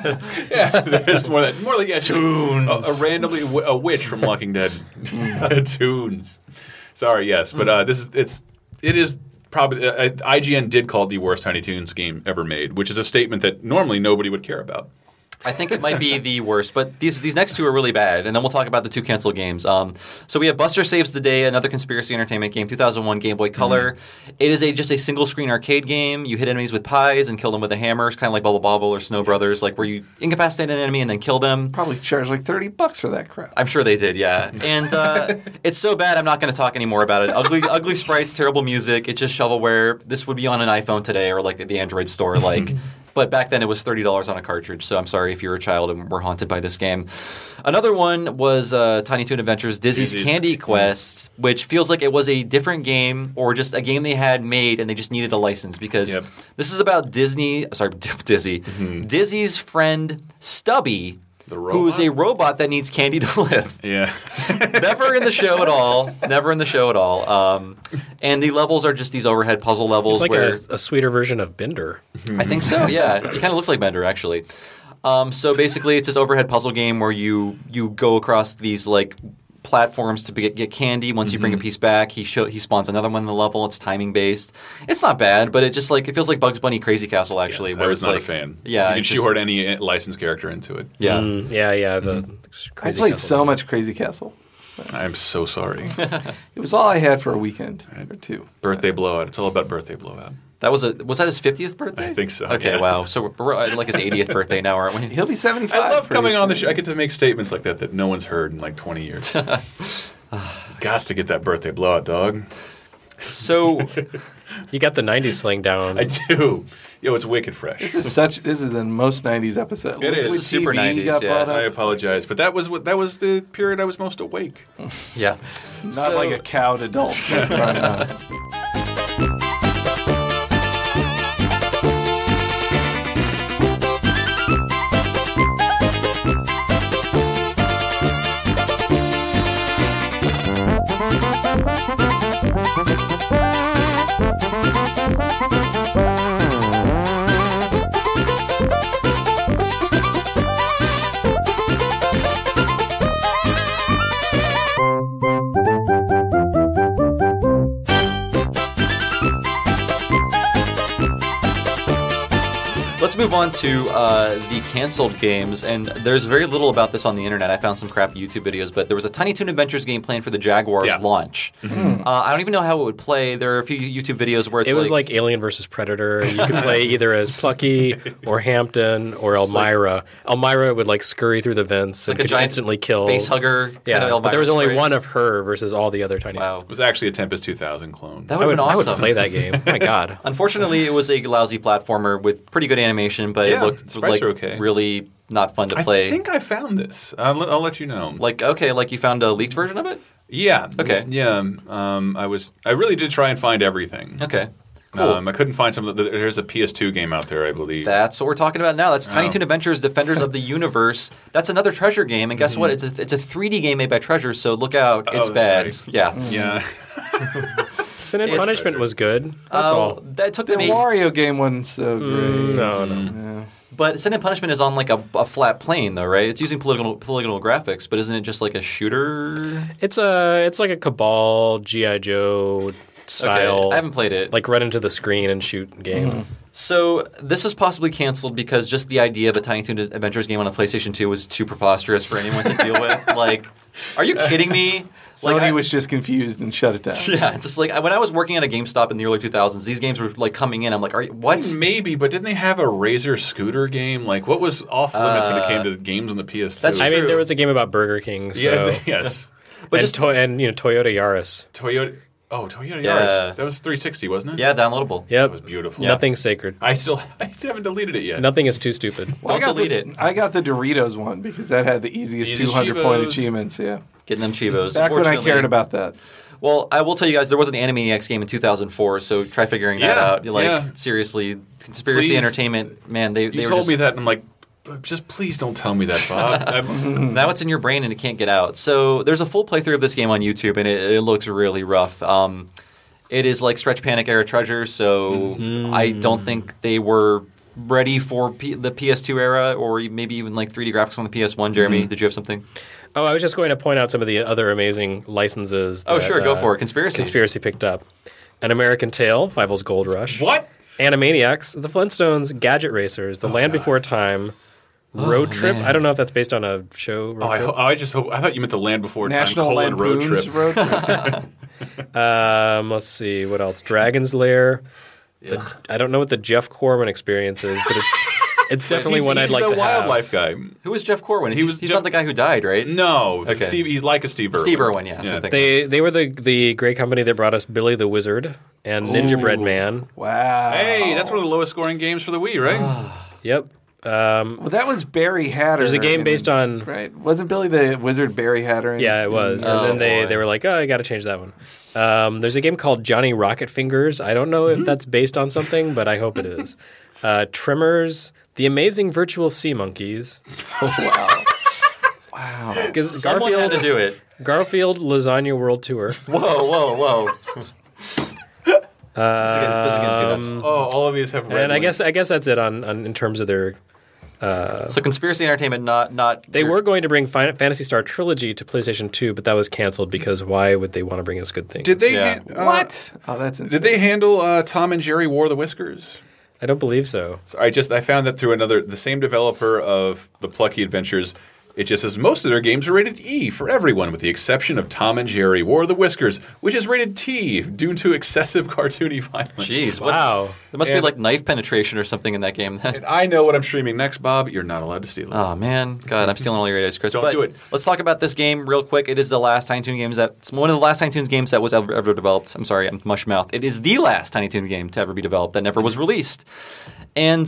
There's more like Toons. A randomly a witch from Walking Dead. Toons. Sorry, yes, but it is probably IGN did call it the worst Tiny Toons game ever made, which is a statement that normally nobody would care about. I think it might be the worst, but these next two are really bad, and then we'll talk about the two canceled games. So we have Buster Saves the Day, another Conspiracy Entertainment game, 2001 Game Boy Color. It is just a single-screen arcade game. You hit enemies with pies and kill them with a hammer. It's kind of like Bubble Bobble or Snow Brothers, like where you incapacitate an enemy and then kill them. Probably charged like $30 for that crap. I'm sure they did, yeah. And it's so bad, I'm not going to talk anymore about it. Ugly sprites, terrible music. It's just shovelware. This would be on an iPhone today or like the Android store, like. But back then it was $30 on a cartridge, so I'm sorry if you were a child and were haunted by this game. Another one was Tiny Toon Adventures Dizzy's Candy Quest, which feels like it was a different game or just a game they had made and they just needed a license because this is about Dizzy's friend Stubby, who's a robot that needs candy to live. Yeah. Never in the show at all. And the levels are just these overhead puzzle levels. It's like a sweeter version of Bender. I think so, yeah. It kind of looks like Bender, actually. So basically, it's this overhead puzzle game where you go across these like platforms to get candy. Once you bring a piece back, he spawns another one in the level. It's timing based. It's not bad, but it just like it feels like Bugs Bunny Crazy Castle actually. Yes, where I was it's not like, a fan. Yeah, you can shoehorn any licensed character into it. Yeah, The I Crazy played Castle. so much Crazy Castle. I'm so sorry. It was all I had for a weekend or two. Birthday blowout. It's all about birthday blowout. was that his 50th birthday? I think so. Okay, yeah. wow. So we're like his 80th birthday now, aren't we? He'll be 75. I love coming on the soon. show. I get to make statements like that no one's heard in like 20 years. Gots to get that birthday blowout, dog. So You got the 90s sling down. I do. Yo, it's wicked fresh. This is the most 90s episode. It is. When It's super TV 90s, got yeah. brought I up. apologize, but that was the period I was most awake. yeah. Not like a cowed adult. Let's move on to the canceled games, and there's very little about this on the internet. I found some crappy YouTube videos, but there was a Tiny Toon Adventures game planned for the Jaguars launch. I don't even know how it would play. There are a few YouTube videos where It was like Alien versus Predator. You could play either as Plucky or Hampton or Elmira. Elmira would like scurry through the vents and like a could giant instantly kill. face hugger. Yeah, but there was only spray. one of her versus all the other tiny. Wow. It was actually a Tempest 2000 clone. That would have been I awesome. would play that game. My God. Unfortunately, it was a lousy platformer with pretty good animation, but it Yeah, looked sprites like are okay. really not fun to play. I think I found this. I'll let you know. like you found a leaked version of it? Yeah. Okay. Yeah. I really did try and find everything. Okay. Cool. I couldn't find some. There's a PS2 game out there, I believe. That's what we're talking about now. That's Tiny Toon Adventures Defenders of the Universe. That's another Treasure game, and guess what? It's a 3D game made by Treasure, so look out. It's that's bad. right. Yeah. Yeah. Sin and Punishment was good. That's all. That took The them Wario game wasn't so great. No. But Sin and Punishment is on like a flat plane, though, right? It's using polygonal graphics, but isn't it just like a shooter? It's like a Cabal G.I. Joe style. Okay. I haven't played it. Like run into the screen and shoot game. So this was possibly canceled because just the idea of a Tiny Toon Adventures game on a PlayStation 2 was too preposterous for anyone to deal with. Like, are you kidding me? Sony was just confused and shut it down. Yeah, it's just like when I was working at a GameStop in the early 2000s, these games were like coming in. I'm like, what? Maybe, but didn't they have a Razor scooter game? Like, what was off limits when it came to games on the PS2? That's I mean, true. there was a game about Burger King. So. Yeah. Yes. But and Toyota Yaris. Toyota Yaris. Yeah. That was 360, wasn't it? Yeah, downloadable. Yep. That was beautiful. Nothing's sacred. I haven't deleted it yet. Nothing is too stupid. Don't delete it. I got the Doritos one because that had the easiest Easiest 200-point Chivos. achievements. Yeah, Getting them Chivos. back when I Unfortunately- cared about that. Well, I will tell you guys, there was an Animaniacs game in 2004, so try figuring that out. Seriously, Conspiracy Please. Entertainment, man, they You were told just, me that, and I'm like, just please don't tell me that, Bob. now it's in your brain and it can't get out. So there's a full playthrough of this game on YouTube, and it looks really rough. It is like Stretch Panic era Treasure, so I don't think they were ready for the PS2 era, or maybe even like 3D graphics on the PS1. Jeremy, did you have something? Oh, I was just going to point out some of the other amazing licenses. Oh, that, sure, go for it. Conspiracy picked up. An American Tail, Fievel's Gold Rush. What? Animaniacs, The Flintstones, Gadget Racers, The Land Before Time, Road Trip. I don't know if that's based on a show. I thought you meant the Land Before National Time: Road Lampoon's Trip. Road Trip. Let's see what else. Dragon's Lair. I don't know what the Jeff Corwin experience is, but it's definitely one I'd like to have. He's the wildlife guy. Who was Jeff Corwin? He's not the guy who died, right? No, Okay. he's like a Steve Irwin. Steve Irwin, yeah. They were the great company that brought us Billy the Wizard and Gingerbread Man. Wow. Hey, that's one of the lowest scoring games for the Wii, right? Yep. Well, that was Barry Hatter. There's a game based on... Right. Wasn't Billy the Wizard Barry Hatter? Yeah, it was. And then they were like, I got to change that one. There's a game called Johnny Rocket Fingers. I don't know if that's based on something, but I hope it is. Tremors, The Amazing Virtual Sea Monkeys. Oh, wow. Because Someone had to do it. Garfield Lasagna World Tour. Whoa. This is getting too nuts. All of these have red And I links. guess that's it on in terms of their... So Conspiracy Entertainment, not They were going to bring Phantasy Star Trilogy to PlayStation 2, but that was canceled because why would they want to bring us good things? Did they? Yeah. What? Oh, that's insane. Did they handle Tom and Jerry Wore the Whiskers? I don't believe so. So I found that through the same developer of the Plucky Adventures. It just says most of their games are rated E for everyone, with the exception of Tom and Jerry Wore the Whiskers, which is rated T due to excessive cartoony violence. Jeez, Wow. There must be like knife penetration or something in that game. And I know what I'm streaming next, Bob. You're not allowed to steal it. Oh man, God, I'm stealing all your ideas, Chris. Don't do it. Let's talk about this game real quick. It is the last Tiny Toon games it's one of the last Tiny Toons games that was ever developed. I'm sorry, I'm mush mouth. It is the last Tiny Toon game to ever be developed that never was released. And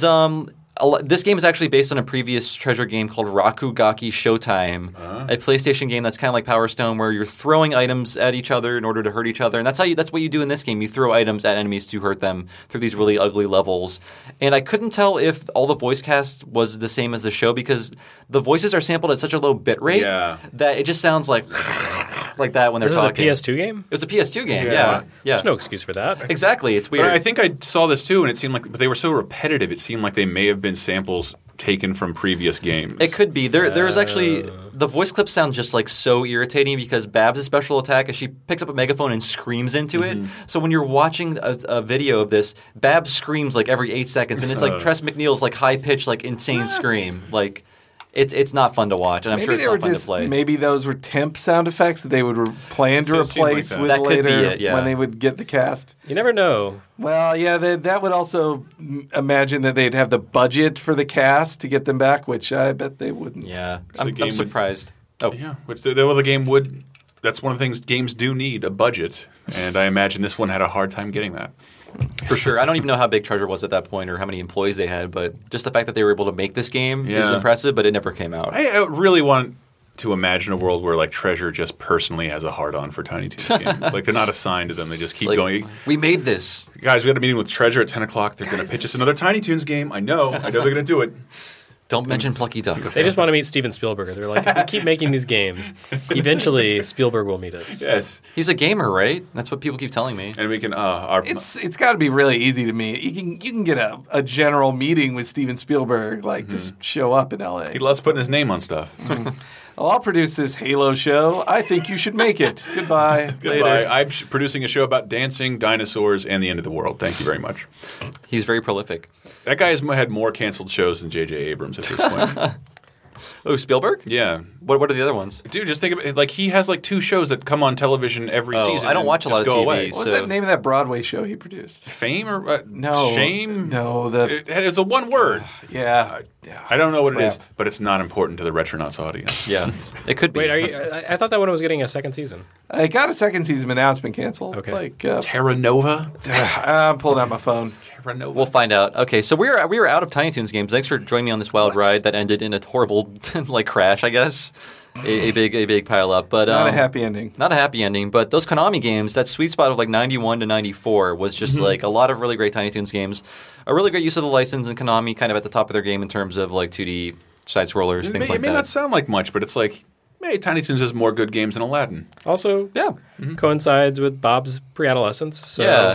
this game is actually based on a previous Treasure game called Rakugaki Showtime, a PlayStation game that's kind of like Power Stone, where you're throwing items at each other in order to hurt each other, and that's what you do in this game. You throw items at enemies to hurt them through these really ugly levels. And I couldn't tell if all the voice cast was the same as the show because the voices are sampled at such a low bit rate that it just sounds like that when they're talking. This is a PS2 game? It was a PS2 game, yeah. There's no excuse for that. Exactly, it's weird. But I think I saw this too, and it seemed like they were so repetitive. It seemed like they may have been samples taken from previous games. It could be. There is actually the voice clips sound just like so irritating because Babs' special attack is she picks up a megaphone and screams into it. So when you're watching a video of this, Babs screams like every 8 seconds, and it's like Tress McNeil's like high pitched like insane scream. Like it's not fun to watch, and I'm sure it's not fun to play. Maybe those were temp sound effects that they would plan to replace with that later could be it, yeah. when they would get the cast. You never know. Well, yeah, that would also imagine that they'd have the budget for the cast to get them back, which I bet they wouldn't. Yeah, I'm surprised. Yeah, which the game would. That's one of the things games do need, a budget, and I imagine this one had a hard time getting that. For sure. I don't even know how big Treasure was at that point or how many employees they had, but just the fact that they were able to make this game is impressive, but it never came out. I really want to imagine a world where like Treasure just personally has a hard-on for Tiny Toons games. Like they're not assigned to them. They just keep going. We made this. Guys, we had a meeting with Treasure at 10 o'clock. They're going to pitch us another Tiny Toons game. I know they're going to do it. Don't mention Plucky Duck. They just want to meet Steven Spielberg. They're like, if we keep making these games, eventually Spielberg will meet us. Yes. He's a gamer, right? That's what people keep telling me. And we can It's got to be really easy to meet. You can get a general meeting with Steven Spielberg, just show up in LA. he loves putting his name on stuff. Oh, I'll produce this Halo show. I think you should make it. Goodbye. Goodbye. I'm producing a show about dancing, dinosaurs, and the end of the world. Thank you very much. He's very prolific. That guy has had more canceled shows than J.J. Abrams at this point. Oh, Spielberg? Yeah. What are the other ones? Dude, just think of it. Like, he has like 2 shows that come on television every season. I don't watch a lot of go TV. Away. What's the name of that Broadway show he produced? Fame or No. Shame? No, It's a one word. yeah. I don't know what it is, but it's not important to the Retronauts audience. Yeah. It could be. Wait, I thought that one was getting a second season. I got a second season announcement canceled. Okay. Terra Nova? I'm pulling out my phone. Terra Nova. We'll find out. Okay, so we were out of Tiny Toons games. Thanks for joining me on this wild ride that ended in a horrible crash, I guess. A big pile up, but Not a happy ending. Not a happy ending, but those Konami games, that sweet spot of like 91 to 94 was just like a lot of really great Tiny Toons games. A really great use of the license, and Konami kind of at the top of their game in terms of like 2D side scrollers, things like that. It may that. not sound like much, but it's like, hey, Tiny Toons has more good games than Aladdin. Also, coincides with Bob's pre-adolescence. So. Yeah.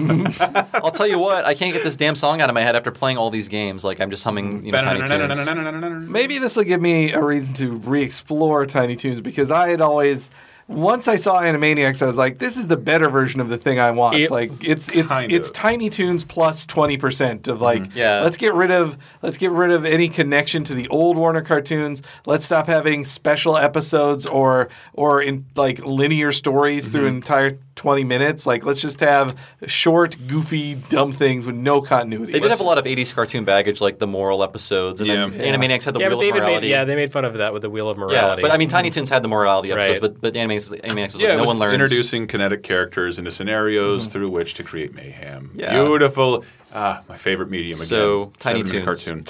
I'll tell you what, I can't get this damn song out of my head after playing all these games. Like I'm just humming, Tiny Toons. Maybe this will give me a reason to re-explore Tiny Toons because I had always once I saw Animaniacs, I was like, this is the better version of the thing I want. It's Tiny Toons plus 20% of let's get rid of any connection to the old Warner cartoons. Let's stop having special episodes or in linear stories through an entire 20 minutes. Let's just have short, goofy, dumb things with no continuity. They did have a lot of 80s cartoon baggage, like the moral episodes, and then Animaniacs had the Wheel of Morality. They made fun of that with the Wheel of Morality. Yeah, but I mean, Tiny Toons had the morality episodes, but Animaniacs was no one learns. Introducing kinetic characters into scenarios through which to create mayhem. Yeah. Beautiful. My favorite medium again. So, Tiny Toons. Cartoon.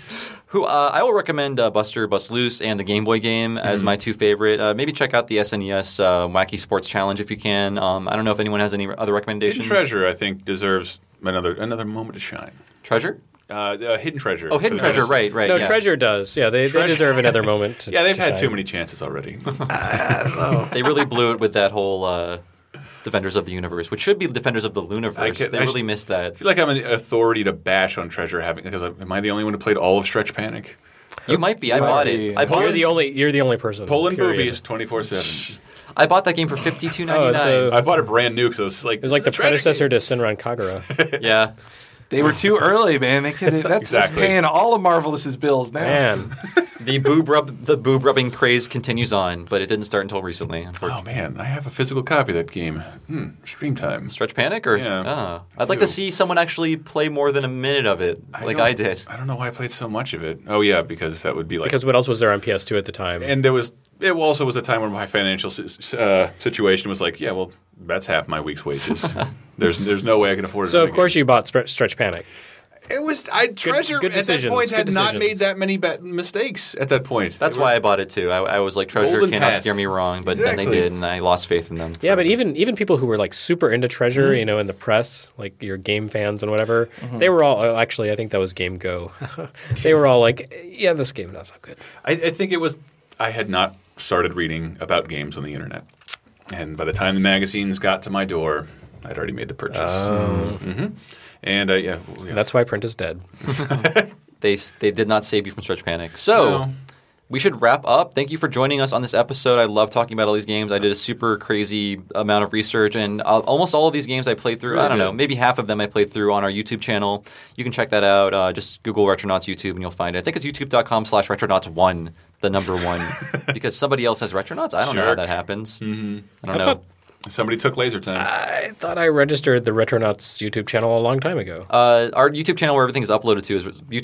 I will recommend Buster Bust Loose and the Game Boy game as my two favorite. Maybe check out the SNES Wacky Sports Challenge if you can. I don't know if anyone has any other recommendations. Hidden Treasure, I think, deserves another moment to shine. Treasure? Hidden Treasure. Oh, Hidden Treasure, right. No, yeah. Treasure does. Yeah, they deserve another moment. They've had too many chances already. I don't know. They really blew it with that whole Defenders of the Universe, which should be Defenders of the Looniverse. They really missed that. I feel like I'm an authority to bash on Treasure because am I the only one who played all of Stretch Panic? You might be. I bought it. You're the only person. Pulling boobies 24/7. I bought that game for $52.99. I bought it brand new because it was the predecessor to Senran Kagura. Yeah. They were too early, man. That's paying all of Marvelous's bills now. Man. The boob rubbing craze continues on, but it didn't start until recently. Oh man, I have a physical copy of that game. Stream time. Stretch Panic, or I'd like to see someone actually play more than a minute of it, I did. I don't know why I played so much of it. Oh yeah, because that would be because what else was there on PS2 at the time? And it also was a time where my financial situation was like, well, that's half my week's wages. There's no way I can afford it. So of course you bought Stretch Panic. It was Treasure good at that point had not made that many mistakes at that point. That's why I bought it too. I was like, Treasure cannot steer me wrong, but then they did, and I lost faith in them. Yeah, but even people who were super into Treasure, in the press, like your game fans and whatever, they were all actually. I think that was Game Go. They were all like, this game not so good. I think it was. I had not started reading about games on the internet, and by the time the magazines got to my door, I'd already made the purchase. And that's why print is dead. They did not save you from Stretch Panic. So we should wrap up. Thank you for joining us on this episode. I love talking about all these games. I did a super crazy amount of research, and almost all of these games I played through. I don't know, maybe half of them I played through on our YouTube channel. You can check that out. Just Google Retronauts YouTube and you'll find it. I think it's youtube.com/Retronauts1, the number 1, because somebody else has Retronauts. I don't know how that happens. I don't know. Somebody took Laser Time. I thought I registered the Retronauts YouTube channel a long time ago. Our YouTube channel where everything is uploaded to is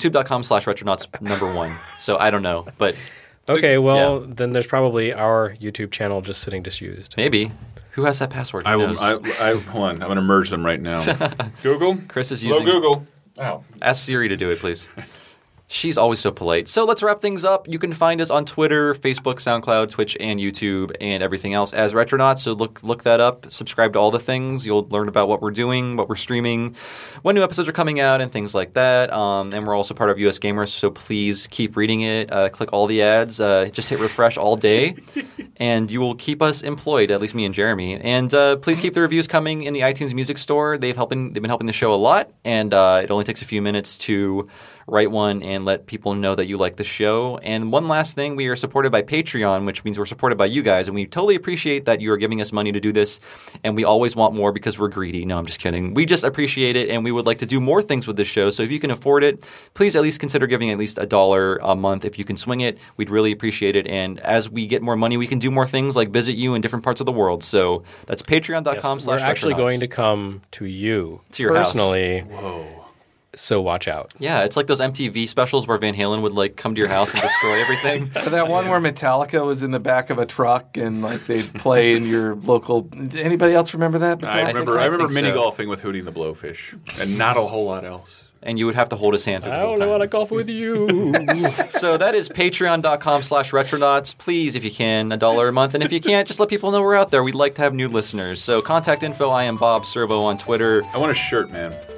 youtube.com/Retronauts1. So I don't know, but okay. Then there's probably our YouTube channel just sitting disused. Maybe. Who has that password? Hold on. I'm going to merge them right now. Google. Chris is using. Hello, Google. Oh. Ask Siri to do it, please. She's always so polite. So let's wrap things up. You can find us on Twitter, Facebook, SoundCloud, Twitch, and YouTube, and everything else as Retronauts. So look that up. Subscribe to all the things. You'll learn about what we're doing, what we're streaming, when new episodes are coming out, and things like that. And we're also part of US Gamers, so please keep reading it. Click all the ads. Just hit refresh all day, and you will keep us employed, at least me and Jeremy. And please keep the reviews coming in the iTunes Music Store. They've been helping the show a lot, and it only takes a few minutes to write one and let people know that you like the show. And one last thing, we are supported by Patreon, which means we're supported by you guys, and we totally appreciate that you are giving us money to do this, and we always want more because we're greedy. No, I'm just kidding. We just appreciate it, and we would like to do more things with this show, so if you can afford it, please at least consider giving at least $1 a month. If you can swing it, we'd really appreciate it, and as we get more money, we can do more things like visit you in different parts of the world. So that's patreon.com/Retronauts. We're actually going to come to you to your personally. House. Whoa. So watch out. Yeah, it's like those MTV specials where Van Halen would come to your house and destroy everything. That one where Metallica was in the back of a truck and they'd play in your local. Anybody else remember that? I remember mini golfing with Hootie and the Blowfish, and not a whole lot else. And you would have to hold his hand. I only want to golf with you. So that is patreon.com/Retronauts. Please, if you can, $1 a month. And if you can't, just let people know we're out there. We'd like to have new listeners. So contact info. I am Bob Servo on Twitter. I want a shirt, man.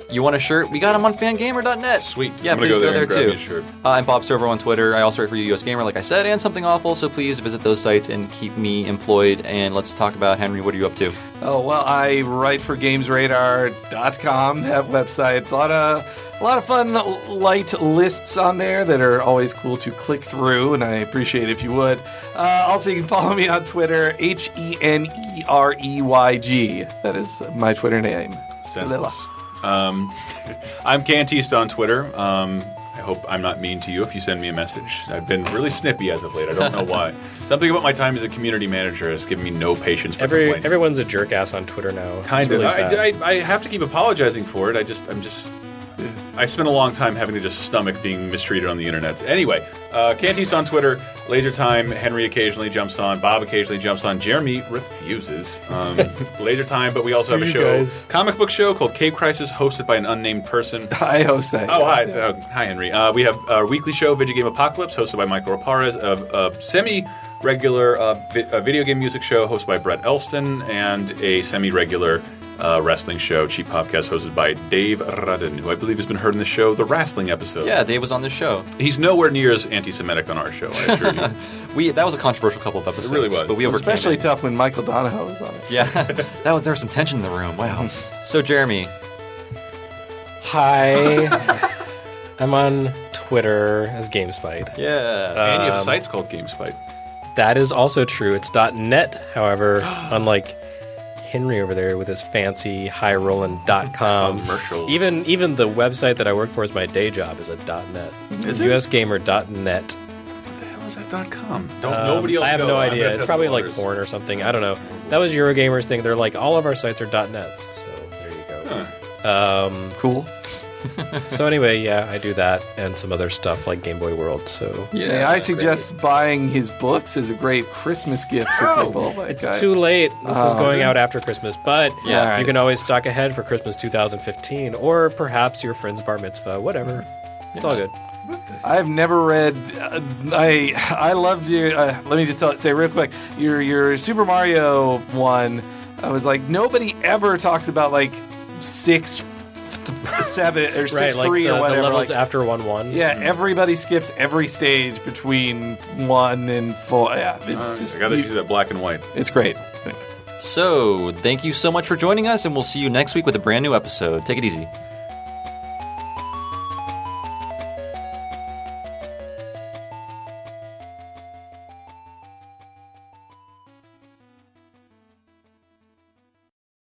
You want a shirt? We got them on fangamer.net. Sweet. Yeah, I'm gonna please go there and grab too. me a shirt. I'm Bob Servo on Twitter. I also write for US Gamer, like I said, and Something Awful, so please visit those sites and keep me employed. And let's talk about, Henry, what are you up to? Oh, well, I write for GamesRadar.com, that website. A lot of fun light lists on there that are always cool to click through, and I appreciate it if you would. Also, you can follow me on Twitter, HENEREYG. That is my Twitter name. Senseless. I'm Cantiste on Twitter. I hope I'm not mean to you if you send me a message. I've been really snippy as of late. I don't know why. Something about my time as a community manager has given me no patience for complaints. Everyone's a jerk ass on Twitter now. Kind of. Really sad. I have to keep apologizing for it. I spent a long time having to just stomach being mistreated on the internet. Anyway, Cantiste on Twitter, Laser Time, Henry occasionally jumps on, Bob occasionally jumps on, Jeremy refuses. Laser Time, but we also have a show, comic book show called Cave Crisis, hosted by an unnamed person. I host that. Oh, hi. Hi, Henry. We have our weekly show, Video Game Apocalypse, hosted by Michael Raparez, a semi-regular video game music show hosted by Brett Elston, and a semi-regular wrestling show, Cheap Podcast, hosted by Dave Rudden, who I believe has been heard in the show, the wrestling episode. Yeah, Dave was on this show. He's nowhere near as anti-Semitic on our show, I assure you. That was a controversial couple of episodes. It really was. But we overcame especially it. tough when Michael Donahoe was on it. Yeah, there was some tension in the room. Wow. So, Jeremy. Hi. I'm on Twitter as GameSpite. Yeah. And you have sites called GameSpite. That is also true. It's .net, however, unlike Henry over there with his fancy high-rollin.com. Commercials. Even the website that I work for as my day job is a .net. Is it? USgamer.net. What the hell is that .com? Nobody else I have know. no I'm idea. gonna It's test probably the like waters. porn or something. I don't know. That was Eurogamer's thing. They're like, all of our sites are .nets. So there you go. Huh. Cool. So anyway, yeah, I do that and some other stuff like Game Boy World. So Hey, I suggest buying his books as a great Christmas gift for people. it's too late. This is going out after Christmas, but Yeah. you can always stock ahead for Christmas 2015, or perhaps your friend's bar mitzvah, whatever. It's all good. I've never read. I loved your. Let me just say real quick. Your Super Mario one. I was like, nobody ever talks about like 6, 7, or 6, Right, like 3 the or whatever. levels like, after 1-1. yeah, everybody skips every stage between 1 and 4. Yeah, I gotta use that black and white. it's great. So, thank you so much for joining us, and we'll see you next week with a brand new episode. Take it easy.